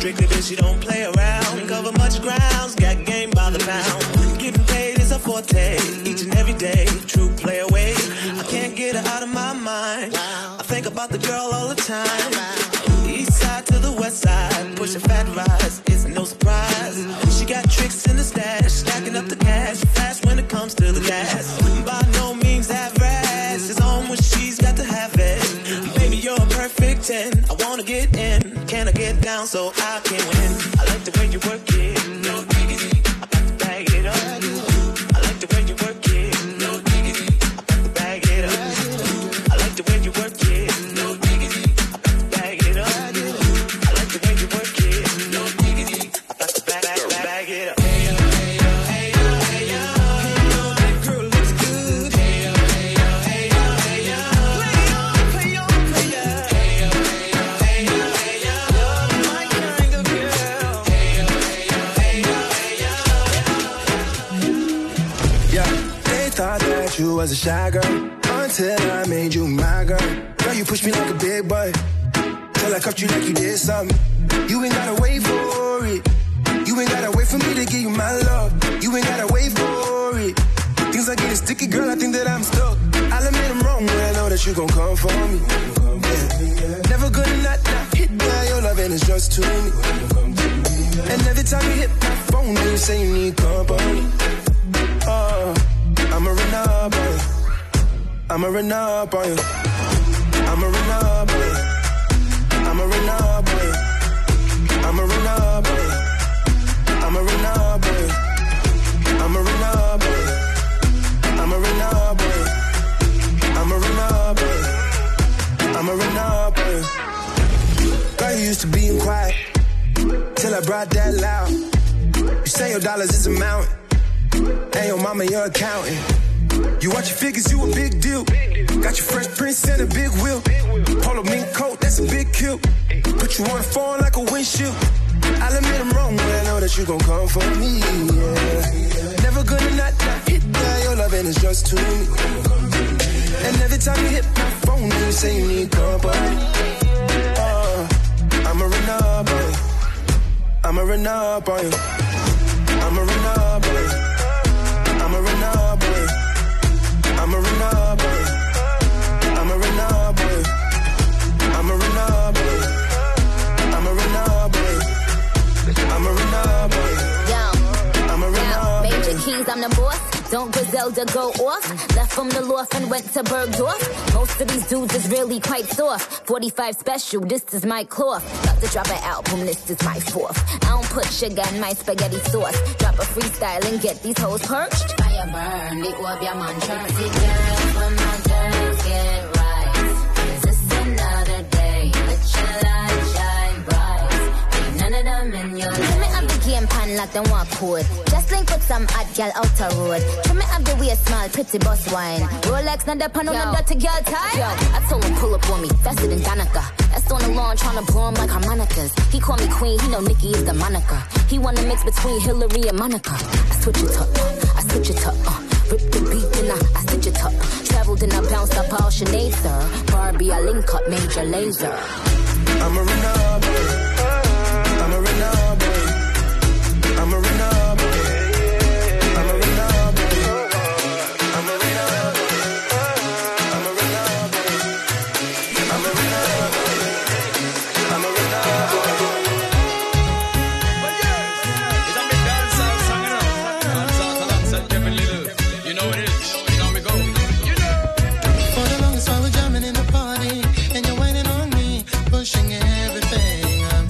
strictly bitch, she don't play around. Cover much grounds, got game by the pound. Getting paid is a forte, each and every day. True play away, I can't get her out of my mind. I think about the girl all the time. East side to the west side, push a fat rise, it's no surprise. She got tricks in the stash, stacking up the cash, fast when it comes to the gas. By no means average, it's on when she's got to have it. Baby, you're a perfect ten, I wanna get in. Can I get down so I can win? I like the way you work it, no diggity, I got to bag it up. I like the way you work it, no diggity, I got to bag it up. I like the way you work it, no diggity, I got to bag it up. I like the way you work it, no diggity, I got to bag, bag, bag, bag it up. Hey yo, hey yo, hey yo, hey yo, hey yo, that girl looks good. Hey yo, hey yo, hey yo, hey yo, play on, play on, play on. Hey yo, hey yo, hey yo, hey yo, you're my kind of girl. Hey yo, hey yo, hey yo, hey yo. Yeah, they thought that you was a shy girl until I made you my girl. Girl, you pushed me like a big boy till I cuffed you like you did something. You ain't gotta wait for it. You ain't gotta wait for me to give you my love. You ain't gotta wait for it. Things are getting sticky, girl, I think that I'm stuck. I'll admit I'm wrong when I know that you gon' come for me. Yeah. Never gonna not, not hit by your loving is just to me. And every time you hit my phone, you say you need company. Oh, I'ma run up on you. I'ma run up on you. I'ma run up on you. I'ma run up on you. I'ma run up on you. I'ma run up on you. I'ma run up on you. I'ma run up on you. I'ma run up on you. I'ma run up on you. Girl, you used to being quiet till I brought that loud. You say your dollars is a mountain, and your mama your accountant. You watch your figures, you a big deal. Got your Fresh Prince and a big wheel. Polo mink coat, that's a big kill. Put you on the phone like a windshield. I'll admit I'm wrong when I know that you gon' come for me. Yeah. Never gonna not, not hit that. Your loving is just to me. And every time you hit my phone, you say you need company. Oh, I'ma run up on you. I'ma run up on you. I'ma run up on you. I'ma run up on you. I'ma run up on you. I'ma run up on you. I'ma run up on you. I'ma run up on you. I'ma run up on you. Yo, I'ma run yo, up on Major you. Keys, I'm the boss. Don't Griselda go off? Left from the loft and went to Bergdorf. Most of these dudes is really quite soft. forty-five special, this is my cloth. About to drop an album, this is my fourth. I don't put sugar in my spaghetti sauce. Drop a freestyle and get these hoes perched. Fire burn, big whoop your man. Churchy girls, when my girls get right. Is this another day? Let your light shine bright. Ain't none of them in your life. Trim me up the game pan like them walk code. Just link with some hot girl out the road. Trim me up the waist small, pretty boss wine. Rolex, not the pan on the dirty girl tie. Yo, I told him pull up on me, faster than Danica. That's on the lawn, tryna blow him like harmonicas. He call me queen, he know Nicki is the moniker. He wanna mix between Hillary and Monica. I switch it up, uh, I switch it up, uh. Rip the beat, then I, I stitch it up. Traveled and I bounced up all Sinead, sir. Barbie, I link up, Major Laser. I'ma run up on you. I'ma run up on you. I'ma run up on you. I'ma run up on you. I'ma run up on you. I'ma run up on you. I'ma run up on you. I'ma run up on you. It's a big dancehall song, you know. Dancehall alongside Kevin Little. You know what it is. You know me go. You know. For the longest while we're jamming in the party, and you're whining on me, pushing everything. I'm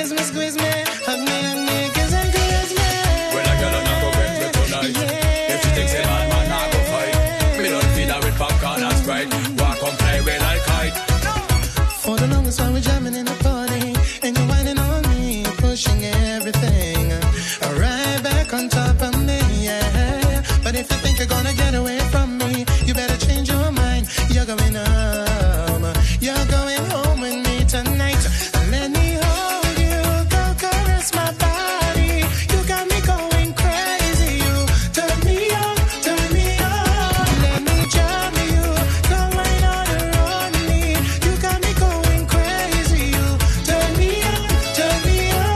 Squeeze me, squeeze me, hug me, hug me, kiss and kiss me. When I get on, I go get me tonight. Yeah. If she thinks a bad man, I go fight. Me don't feed her with popcorn and Sprite. Walk on, play with like kite. For the longest while we're jamming in the party, and you're whining on me, pushing everything right back on top of me, yeah. But if you think you're gonna get away from me, you better change your mind. You're going home, you're going home with me tonight. Let me hold you, go caress my body. You got me going crazy, you turn me on, turn me on. Let me jam you, go right on around me. You got me going crazy, you turn me on, turn me on.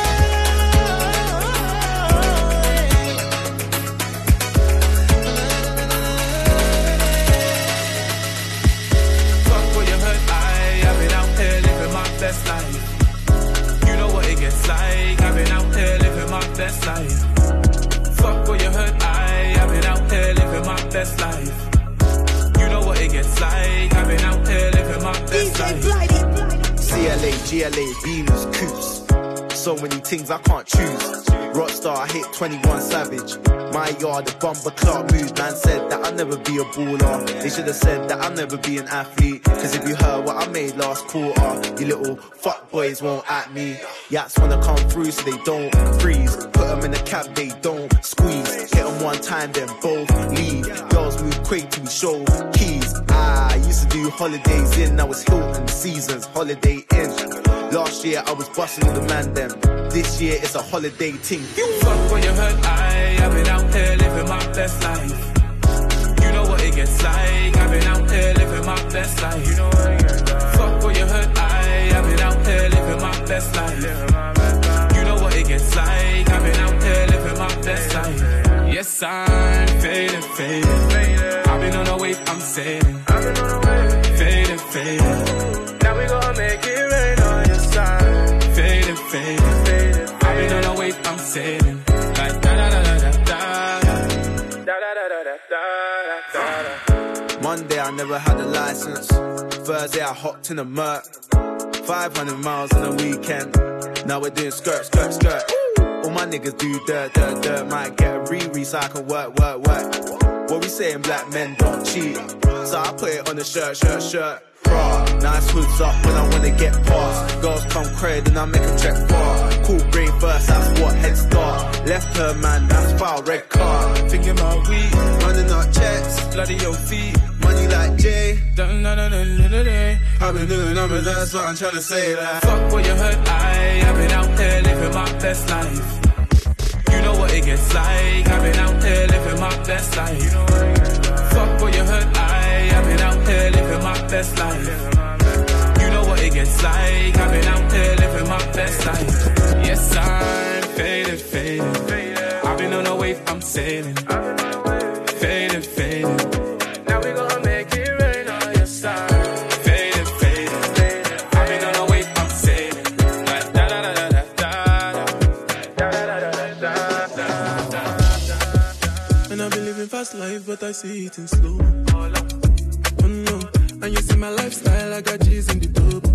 Fuck what you heard, I, I've been out here living my best life. You know what it gets like, I've been out here living my best life. Fuck what you heard, I, I've been out here living my best life. You know what it gets like, I've been out here living my best life. C L A, G L A, Beamers, Coops. So many things I can't choose. Rockstar, I hit twenty-one Savage. My yard, the bumper clock moves. Man said that I'll never be a baller. They should have said that I'll never be an athlete. Cause if you heard what I made last quarter, you little fuck boys won't at me. Yats wanna come through so they don't freeze. Put them in the cab, they don't squeeze. Hit them one time, then both leave. Girls move quick till we show keys. I used to do holidays in, now it's Hilton seasons, holiday in. Last year I was busting with the man them. This year it's a holiday ting. Fuck what you heard, I, I've been out here living my best life. You know what it gets like, I've been out here living my best life. You know what it gets like. Fuck what you heard, I, I've been out here living my best life. You know what it gets like, I've been out here living my best life. Yes, I'm fading, fading. I've been on a wave, I'm sailing. Fading, fading. Now we gonna make it rain on your side. Fading, fading. I've been on a wave, I'm sailing. Like da da da da da da da da da da da da. Monday I never had a license. Thursday I hopped in a Merc. five hundred miles in a weekend. Now we're doing skirt, skirt, skirt. All my niggas do dirt, dirt, dirt. Might get a re-re so I can work, work, work. What we saying, black men don't cheat. So I put it on the shirt, shirt, shirt. Bra, nice hoods up when I wanna get past. Girls come cred and I make them check far. Cool brain first, that's what head start. Left her man, that's foul, red card. Thinking about weed, running up checks, bloody your feet. Money like Jay. Dun, dun, dun, dun, dun, dun, dun. I've been doing numbers, that's what I'm trying to say. Like, fuck what you heard, I, I've been out here living my best life. You know what it gets like, I've been out here living my best life. You know what it gets like. Fuck what you heard, I, I've been out here living my best life. You know what it gets like, I've been out here living my best life. Yes, I'm faded, faded. I've been on a wave, I'm sailing. Faded, faded. Now we gonna make it rain on your side. Faded, faded. I've been on a wave, I'm sailing. Like da da da da da da da da da da da. And I've been living fast life, but I see it in slow. Oh no, and you see my lifestyle, I got G's in the double.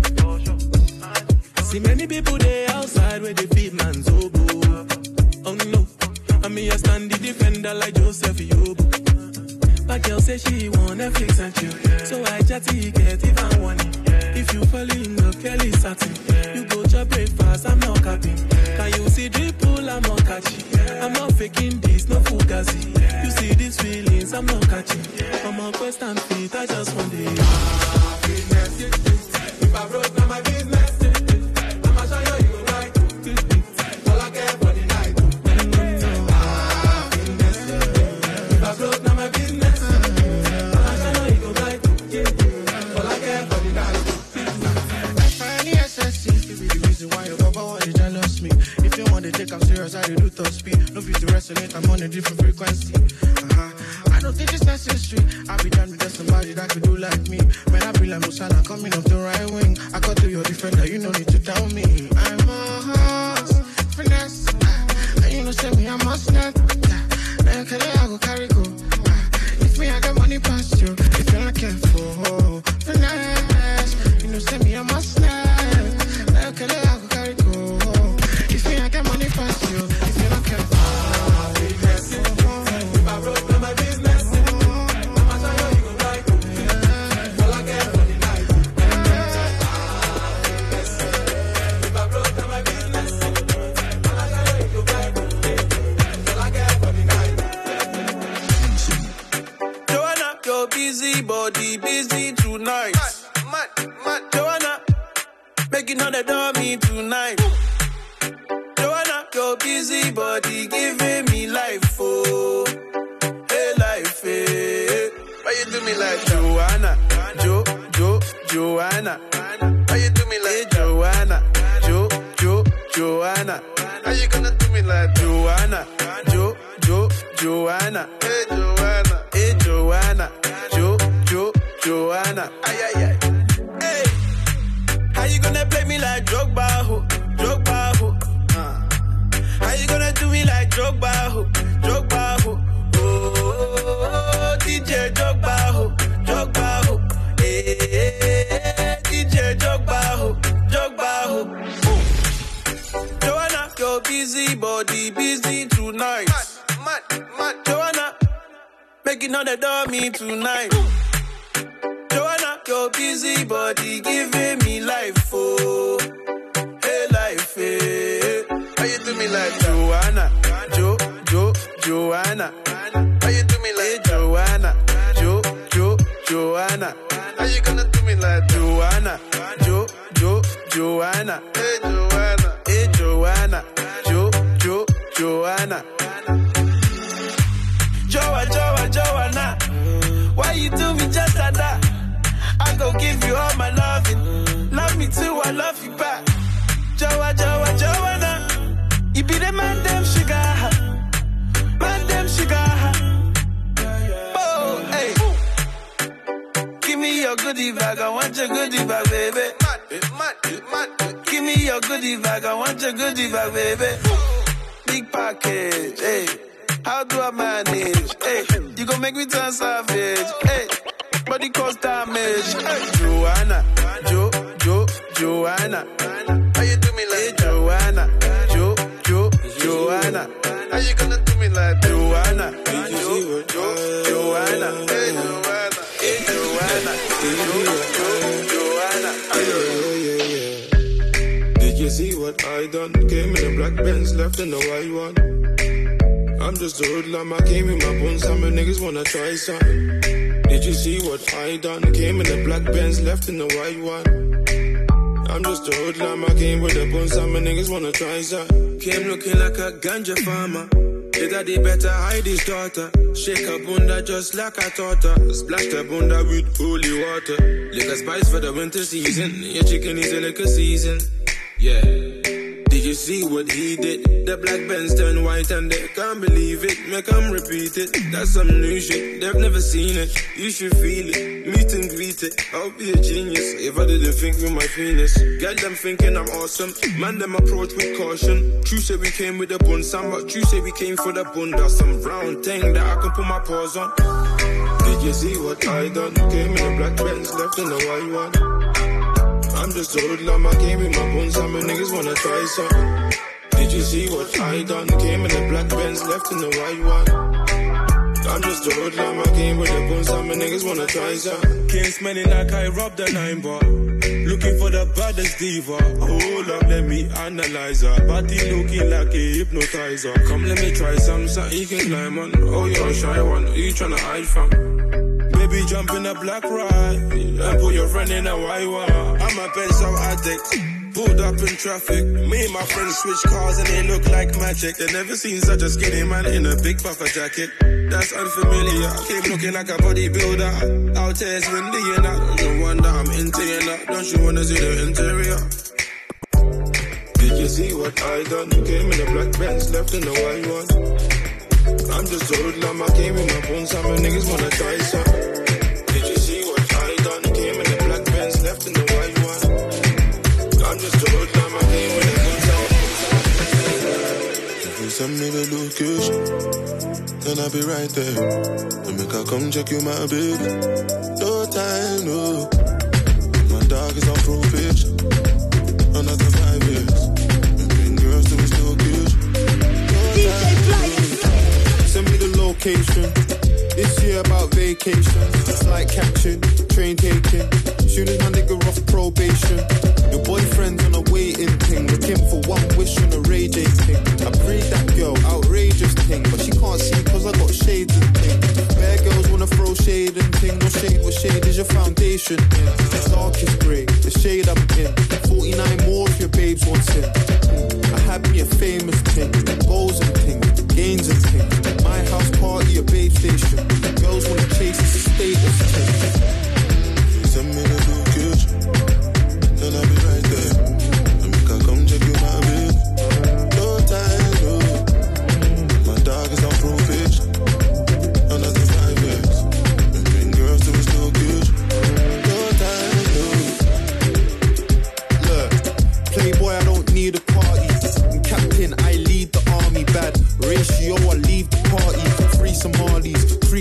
See many people there outside where they feed man's oboe. Oh no, and me I stand the defender like Joseph Yobo. My girl say she want Netflix and chill, so I chatty get even one. If you fall in love, Kelly satin. You go to breakfast, I'm not capping. Can you see dripple, I'm not catching. I'm not faking this, no fugazi. You see these feelings, I'm not catching. I'm on quest and feet, I just want the happiness. If I broke down my business, I'ma show you you right. All I care for the night. Happiness. If I broke down my business, I'ma show you you right. All I care for the night. Finally, S S C be the reason why your papa want to jealous me. If you want to take I'm serious, I do top speed. No fit to resonate, I'm on a different frequency. Uh-huh. I don't think it's necessary. I'll be done with just somebody that could do like me. When I be like Musala coming off the right wing, I cut to your defender, you no need to tell me. I'm a horse, finesse. Uh, and you know, say me, I must not. Uh, now, can I go carry go? Uh, if me, I got money past you. If you're not careful, finesse. You know, say me, I must not. Now, can I go carry go? on the door me tonight. Joanna, your busy body giving me life, oh. Hey, life, hey. Why you do me like Joanna? Jo, Jo, Joanna. Why you do me like hey, Joanna? Jo, Jo, Joanna. How you gonna do me like Joanna? Jo, Jo, Joanna. Hey, Joanna. Hey, Joanna. Jo, Jo, Joanna. Ay, ay, ay. Hey. How you gonna play me like Drogba, ho? Drogba, ho? Uh. How you gonna do me like Drogba, ho? Drogba, ho? Oh, D J Drogba, ho? Drogba, ho? Hey, hey, hey, D J Drogba, ho? Drogba, ho? Ooh. Joanna, your busy body busy tonight. Mad, mad, mad. Joanna, making on the door me tonight. Ooh. Joanna, your busy body giving me life, oh. Hey, life, hey. How you do me like Joanna? Jo, Jo, Joanna. How you do me like hey, Joanna? Jo, Jo, Joanna. How you gonna do me like Joanna? Jo, Jo, Joanna. Hey, Joanna. Hey, Joanna. Jo, Jo, Joanna. Joa, Joa, Joanna. Why you do me just like that? I go give you all my loving. Love me too, I love you back. Joa, Joa, Joanna. You be the man, damn sugar. Man, damn sugar. Oh, hey. Give me your goodie bag, I want your goodie bag, baby. Give me your goodie bag, I want your goodie bag, baby. Big package, hey. How do I manage? Hey, you gon' make me turn savage. Hey, body cause damage. Hey, Joanna, Jo, Jo, Joanna. How you do me like hey, Joanna? Jo, Jo, Joanna. How you gonna do me like Joanna? Jo, Jo, Joanna. Hey, Joanna. Hey, Joanna. Jo, Jo, Joanna. Did you see what I done? Came in a black Benz, left in the white one. I'm just a hoodlum, I came in my bones, some niggas wanna try some. Did you see what I done? Came in the black Benz, left in the white one. I'm just a hoodlum, I came with the bones, some niggas wanna try some. Came looking like a ganja farmer. The daddy better hide his daughter. Shake her bunda just like I taught her. Splash the bunda with holy water. Lick a spice for the winter season. Your chicken is a liquor season. Yeah. Did you see what he did? The black Benz turned white and they can't believe it. Make them repeat it. That's some new shit. They've never seen it. You should feel it. Meet and greet it. I'll be a genius if I didn't think with my penis. Get them thinking I'm awesome. Man, them approach with caution. True say we came with the bun, some, but true say we came for the bunda. Some round thing that I can put my paws on. Did you see what I done? Came in a black Benz, left in the white one. I'm just a hoodlum, I came in my bones, some niggas wanna try some. Did you see what I done? Came in the black Benz, left in the white one. I'm just a hoodlum, I came with the bones, some niggas wanna try some. Came smelling like I robbed a nine bar. Looking for the baddest diva. Hold up, let me analyze her. Body looking like a hypnotizer. Come let me try some, something you can climb on. Oh, you're a shy one, who you tryna hide from? Baby, jump in a black ride and put your friend in a white one. I'm a pencil addict, pulled up in traffic. Me and my friends switch cars and they look like magic. They never seen such a skinny man in a big puffer jacket. That's unfamiliar. Came looking like a bodybuilder. Out here it's windy and I don't wonder I'm into you now. Don't you wanna see the interior? Did you see what I done? Came in a black Benz, left in the white one. I'm just a hoodlum, I came in my bones, some niggas wanna try some. Did you see what I done? Came in the black Benz, left in the white one. I'm just a hoodlum, I came with the bones. If you send me the location, then I'll be right there. And make I come check you, my baby. No time, no. My dog is on probation. Another five years. And bring girls to me still good. No time, send me the location. This year about vacation. Flight catching, train taking. Soon as my nigga off probation. Your boyfriend's on a waiting thing. Looking for one wish on a Ray J thing. I prayed that girl, outrageous thing. But she can't see cause I got shades and thing. Bad girls wanna throw shade and thing. No shade, what shade is your foundation in? It's darkest grey, the shade I'm in. forty-nine more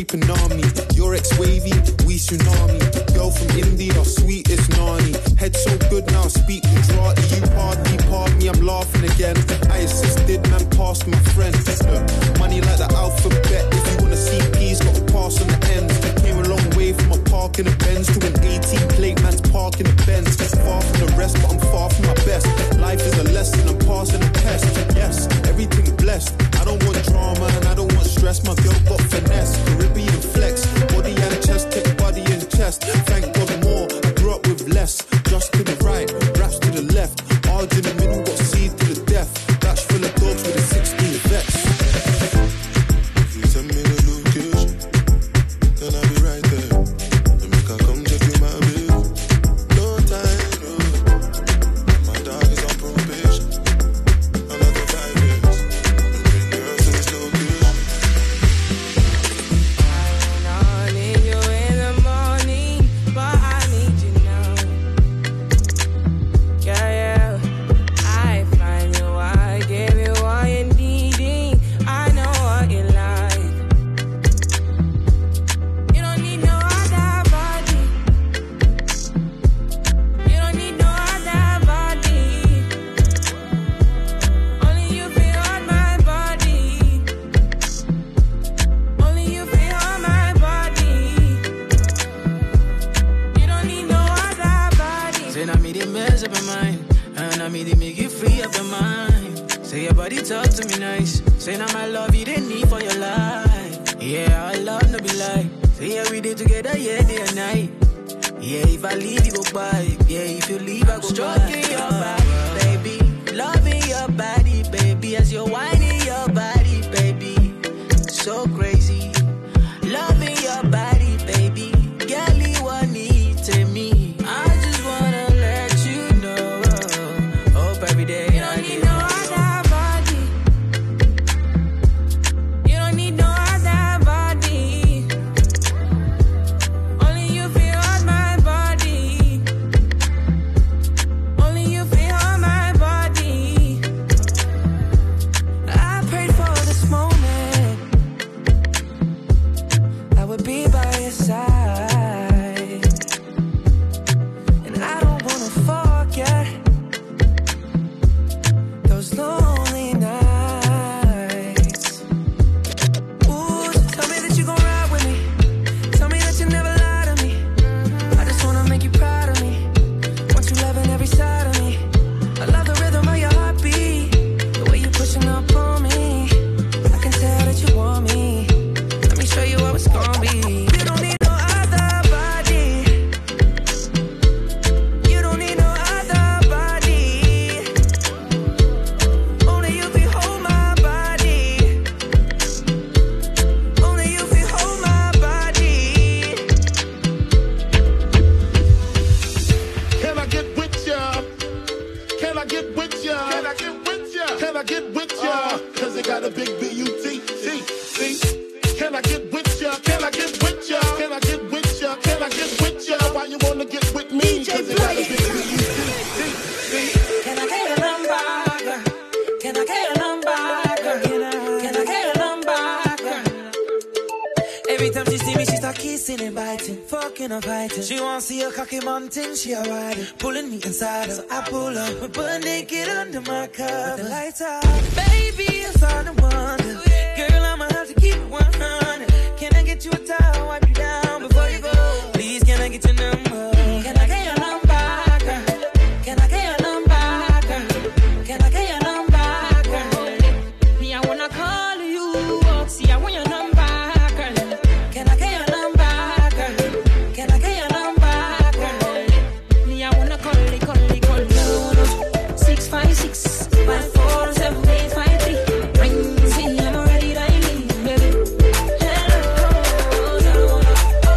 Konami. Your ex wavy, we tsunami. Girl from India, sweet as Nani. Head so good now, speak Gujarati. You pardon me, pardon me, I'm laughing again. I assisted, man, passed my friend. Look, money like the alphabet. If you wanna see P's, gotta pass on the ends. Came a long way from a park in the Benz to an eighteen plate man's park in the Benz. Far from the rest, but I'm far from my best. Life is a lesson, I'm passing the test. Yes, everything blessed. I don't want drama and I don't want stress. My girl got finesse, Caribbean flex. Body and chest, take body and chest. Thank God more, I grew up with less. Just to the right, raps to the left. Odds in the middle, got seed to the death. Batch full of dogs with a sixteen vets. You send me the location, then I'll be right there. And make her come check you my baby. No time, no. My dog is on probation. Another five years. And bring girls to this location. I need you in the morning, but I need you now. Yeah, yeah. I find you, I give you all you needing. I know what you like. You don't need no other body. You don't need no other body. Only you feel on my body. Only you feel on my body. You don't need no other body. Say, now me they mess up my mind. And I me they make you free up your mind. Say, your body talk to me nice. Say, now my love you didn't need for your life. Yeah, I love no be lie. Say, yeah, we did together, yeah, day and night. Yeah, if I leave, you go by. Yeah, if you leave, I go stroking by. Your body, baby. Loving your body, baby. As you're whining your body, baby. So crazy. Loving your body, baby. Girl, you want need to me. I just wanna let you know. Hope every day You don't need no other body. You don't need no other body. Only you feel on my body. Only you feel on my body. I prayed for this moment. I would be by your side. And I don't wanna forget those lonely nights. Ooh, so tell me that you gon' ride with me. Tell me that you never lie to me. I just wanna make you proud of me. Want you loving every side of me. I love the rhythm of your heartbeat. The way you pushing up on me. I can tell that you want me. Let me show you how it's gonna be. You don't need no other body. You don't need no other body. Only you can hold my body. Only you can hold my body. Can I get with ya? Can I get with ya? Can I get with ya? Can I get with ya? Cause it got a big B U T C C. Can I get with ya? Can I get with ya? Can I get with ya? Can I get with ya? Why you wanna get with me? Cause it got a big B U T C. Can I get a number, girl? Can I get a number, girl? Can I get a number, girl? Every time she see me, she start kissing and biting, fucking and fighting. She want to see a cocky mountain, she a riding, pulling me inside her. So I pull up, my butt naked under my cover. With the lights out, baby, I'm starting to wonder. Girl, I'ma have to keep it one hundred. Can I get you a towel, wipe you down before you go? Please, can I get your number? Can I get your number, girl? Can I get your number, girl? Can I get your number, girl? Me, I wanna call you. See, I want your number, girl. Can I get your number, girl? Can I get your number, girl? Me, I wanna call it, call it, call it. Six five six five four seven eight five three. Ring, see, I'm already dialing, baby. Hello, I wanna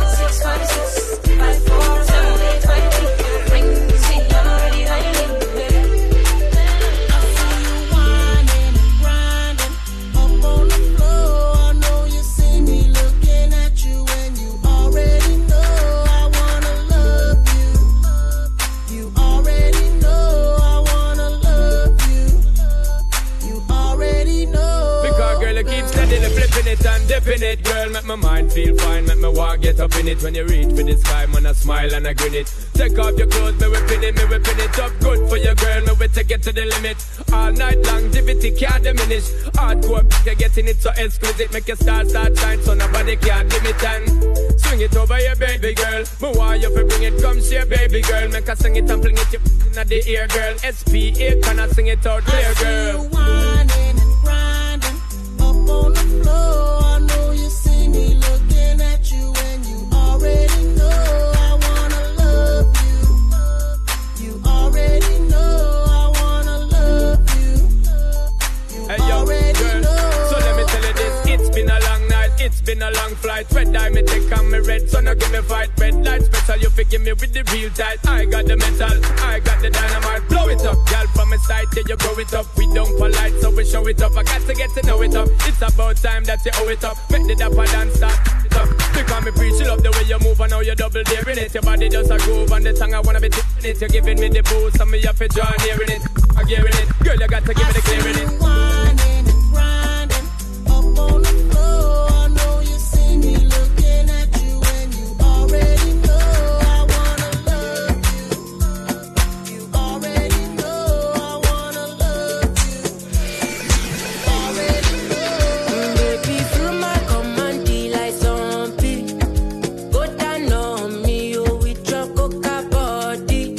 in it. Girl, make my mind feel fine, make me walk, get up in it. When you reach for the sky, man, I smile and I grin it. Take off your clothes, me whipping it, me whipping it up. Good for your girl, me we take it to the limit. All night longevity can't diminish. Hardcore, you're getting it so exquisite. Make your star start shine so nobody can't dim it. And swing it over your baby girl. Me want you to bring it, come share baby girl. Make her sing it and fling it, you in the ear girl. S P A, can I sing it out there, girl? Whining and grinding up on the floor. I know you see me looking at you, and you already know I wanna love you. You already know I wanna love you. You hey, yo, already girl. know. So let me tell you this, it's been a long night, it's been a long flight. Red eye me take on me red, so now give me fight. Red light special, you fi give me with the real tight. I got the metal, I got the dynamite. Blow it up, girl, from my side, till you grow it up. We don't polite, so we show it up. I got to get to know it up. It's about time that you owe it up. Make the dapper dance start it up. Because me preach, you love the way you move, and now you're double daring it. Your body just a groove, and the tongue I wanna be tipping it. You're giving me the boost, and me have to draw near it. I'm gearing it, girl, you got to give me the clearing it. Whining and grinding up on the floor. I know you see me looking at you, and you already know I wanna love you. You already know I wanna love you. You already know. Baby, through my command, like zombie. Go down on me, oh, with your coca body.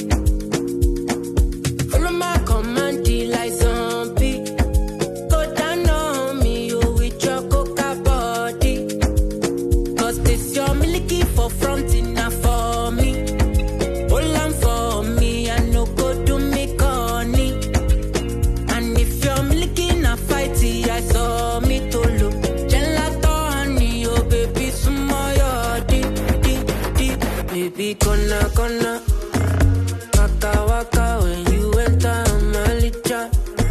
Through my command, like zombie. Go down on me, oh, with your coca body. Cause this your milky for front enough for me. Hold on for me, I no go do me corny. And if you're milky na fighty, I saw me to look. Gelato honey, oh baby, some more your deep, deep, deep. Baby, gonna, gonna. Waka, waka, when you enter my licha.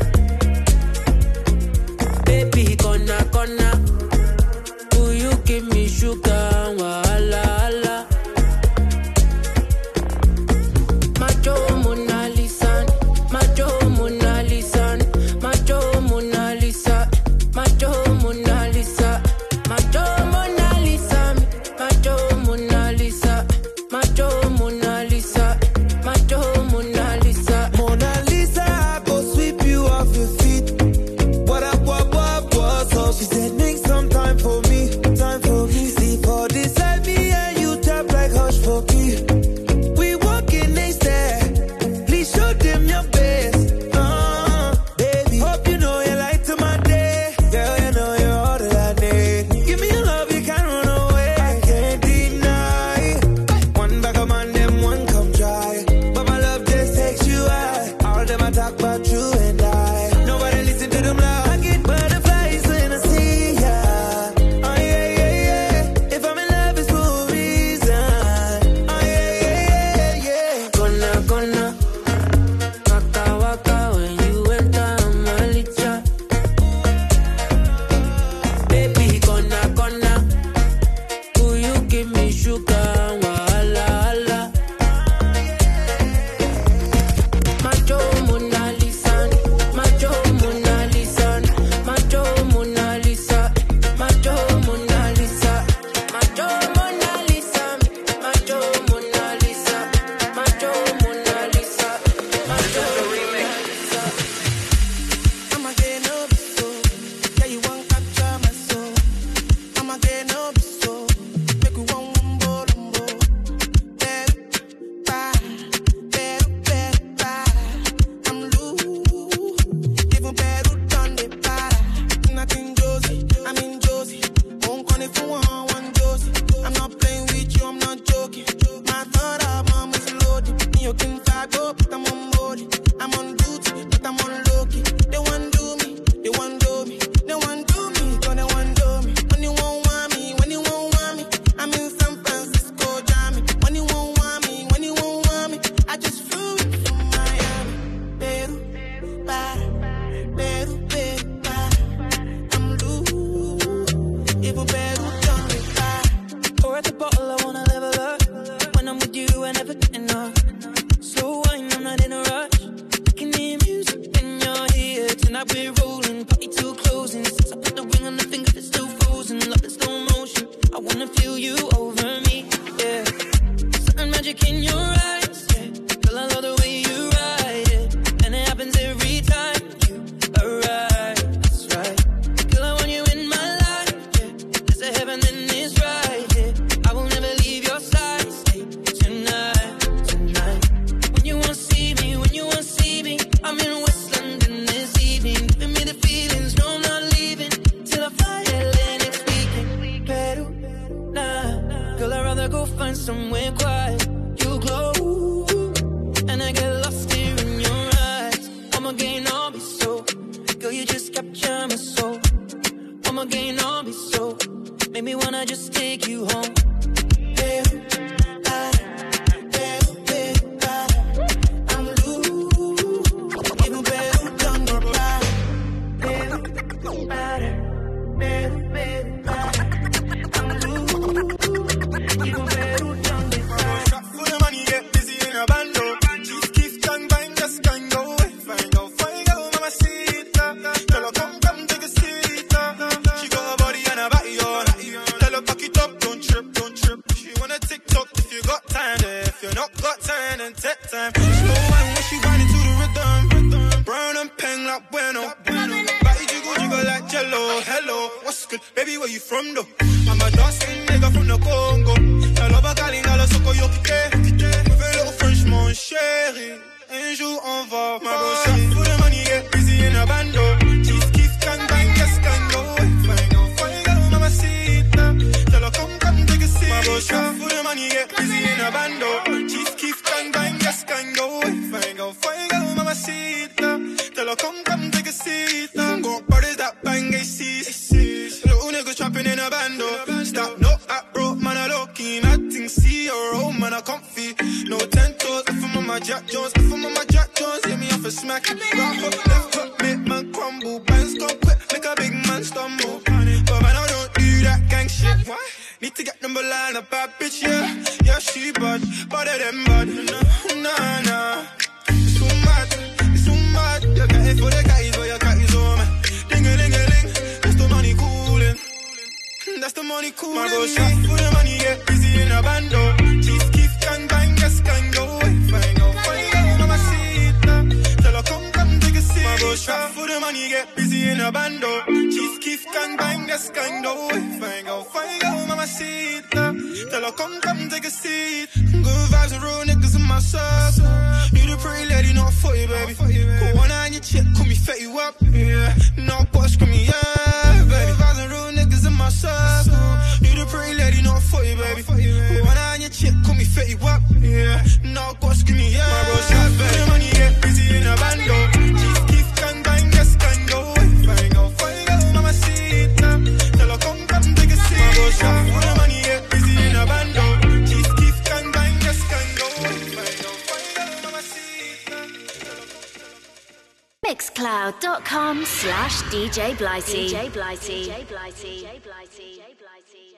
Baby, gonna, gonna. Will you give me sugar? Wala, wala. Macho Mona Lisa, Macho Mona Lisa, Macho Mona Lisa, Macho Mona Lisa, Macho Mona Lisa, Macho Mona Lisa, Macho Mona Lisa, Macho Mona Lisa. Mona Lisa, I go sweep you off your feet. What up, what, what, what? So she said, make some time for me, time for me. See for this, I me and you tap like hush for key. We walking next there. Please show them your best. Uh, baby, hope you know you light to my day. Girl, you know you're all that I need. Give me your love, you can't run away. I can't deny. One bag of man, them one come try. But my love just takes you high. All them I talk about you and I. Nobody listen to them loud. I get butterflies when I see ya. Oh yeah, yeah, yeah. If I'm in love, it's for a reason. Oh yeah, yeah, yeah, yeah. Gonna, gonna. Waka, waka, when you enter my licha. Baby, gonna, gonna. Will you give me sugar? Wala, wala. Macho Mona Lisa, Macho Mona Lisa, Macho Mona Lisa, Macho Mona Lisa, Macho Mona Lisa, Macho Mona Lisa, Macho Mona Lisa, Macho Mona Lisa. I'ma get no so. Yeah, you won't capture my soul. I'ma get no so. Make you want one more, one more. Better, bye. Better, better, bye. I'm loose. Even better done the bad. Nothing Josie. I'm in Josie. Won't call it for one, one Josie. I'm not playing with you, I'm not joking. My thought of mom is loaded. You can fag up, but I'm on molly. I'm on duty, but I'm on low key. They want do me, they want do me, they want do me, cause they want do me. When you won't want me, when you won't want me, I'm in San Francisco, Jammy. When you won't want me, when you won't want me, I just flew in from Miami. Peru, bye, Peru, Peru, bye. I'm loose, even Peru done me bye. Pour out the bottle, I wanna level up. When I'm with you, I never get enough. Slow wine, I'm not in a rush. I can hear music when you're here. Tonight we're rolling, party till closing. Since I put the ring on the finger, it's still frozen. Love is stone I'ma gain on me so. Make me wanna just take you home. Hey, I, hey, hey, I, I'm loose. Even better, done the right. Better, better, better, better, I'm loose. Even better, done the right. Shop for the money, get busy in a bando. Chief keep gang bang, just gang go. Find out, find out, mama see it. Tell her come, come take a seat. She got a body and a body on. Tell her back it up, don't trip, don't trip. She wanna TikTok if you got time there. If you not got time, then take time. Slow wine when she whining to the rhythm. Brown and peng like bueno. Body jiggle, jiggle like jello. Hello, what's good? Baby, where you from though? I'm a dusty nigga from the Congo. Tell her back in la soko yo kite. With a little French mon chéri. Un jour on va, my bro. Shop for the money, get busy in a bando. Cheese keef, gang bang, yes, gang go. Fine out, fine out, mama see it. Tell her come, come take a seat. My bro, shop for the money, get busy in a bando. Cheese keef, gang bang, yes, gang go. Fine out, fine out, mama see it. Tell her come, come take a seat. Got brothers that bang, they see. Little niggas trapping in a bando. Stop, no, I broke, man, I low key. Nothing see or oh, man, I comfy. No ten toes, if I'm on my Jack Jones. If I'm on my Jack Jones, hit me off a smack. Right foot, left foot, make man crumble. Bands come quick, make a big man stumble. But man, I don't do that gang shit. Why? Need to get number line, a bad bitch, yeah. Yeah, she bad, better than bad. Nah, nah. It's so mad, it's so mad. You got it for the guys, but your cat is on me. Ding-a-ling-a-ling, that's the money coolin'. That's the money coolin'. My bro, shop for the money, get busy in a bando. Chief keef, gang bang, yes, gang go. Fine go, fine go, mama see it. Tell her come, come take a seat. My bro, shop for the money, get busy in a bando. Chief keef, gang bang, yes, gang go. Fine go, fine go, mama see it. Tell her come, come take a seat. Good vibes and real niggas in my circle. You the pretty lady, not for you, baby. Put one eye on your chip, call me fat you up. Yeah, no boss, call me yeah, baby. Vibes and real niggas in my circle. You the pretty lady, not for you, baby. Put one eye on your chip, call me fat you up. Yeah, no boss, call me yeah. My bro, shot the money, get busy in a bando. Chief keef, gang bang, yes, gang go. Fine go, fine go, mama see it. Tell her come, come take a seat. My bro, shot for the money, get busy in a bando. Chief keef, gang bang, yes, gang go. Fine go, fine go, mama see it. Mixcloud.com slash DJ Blighty. DJ Blighty. DJ Blighty. DJ Blighty.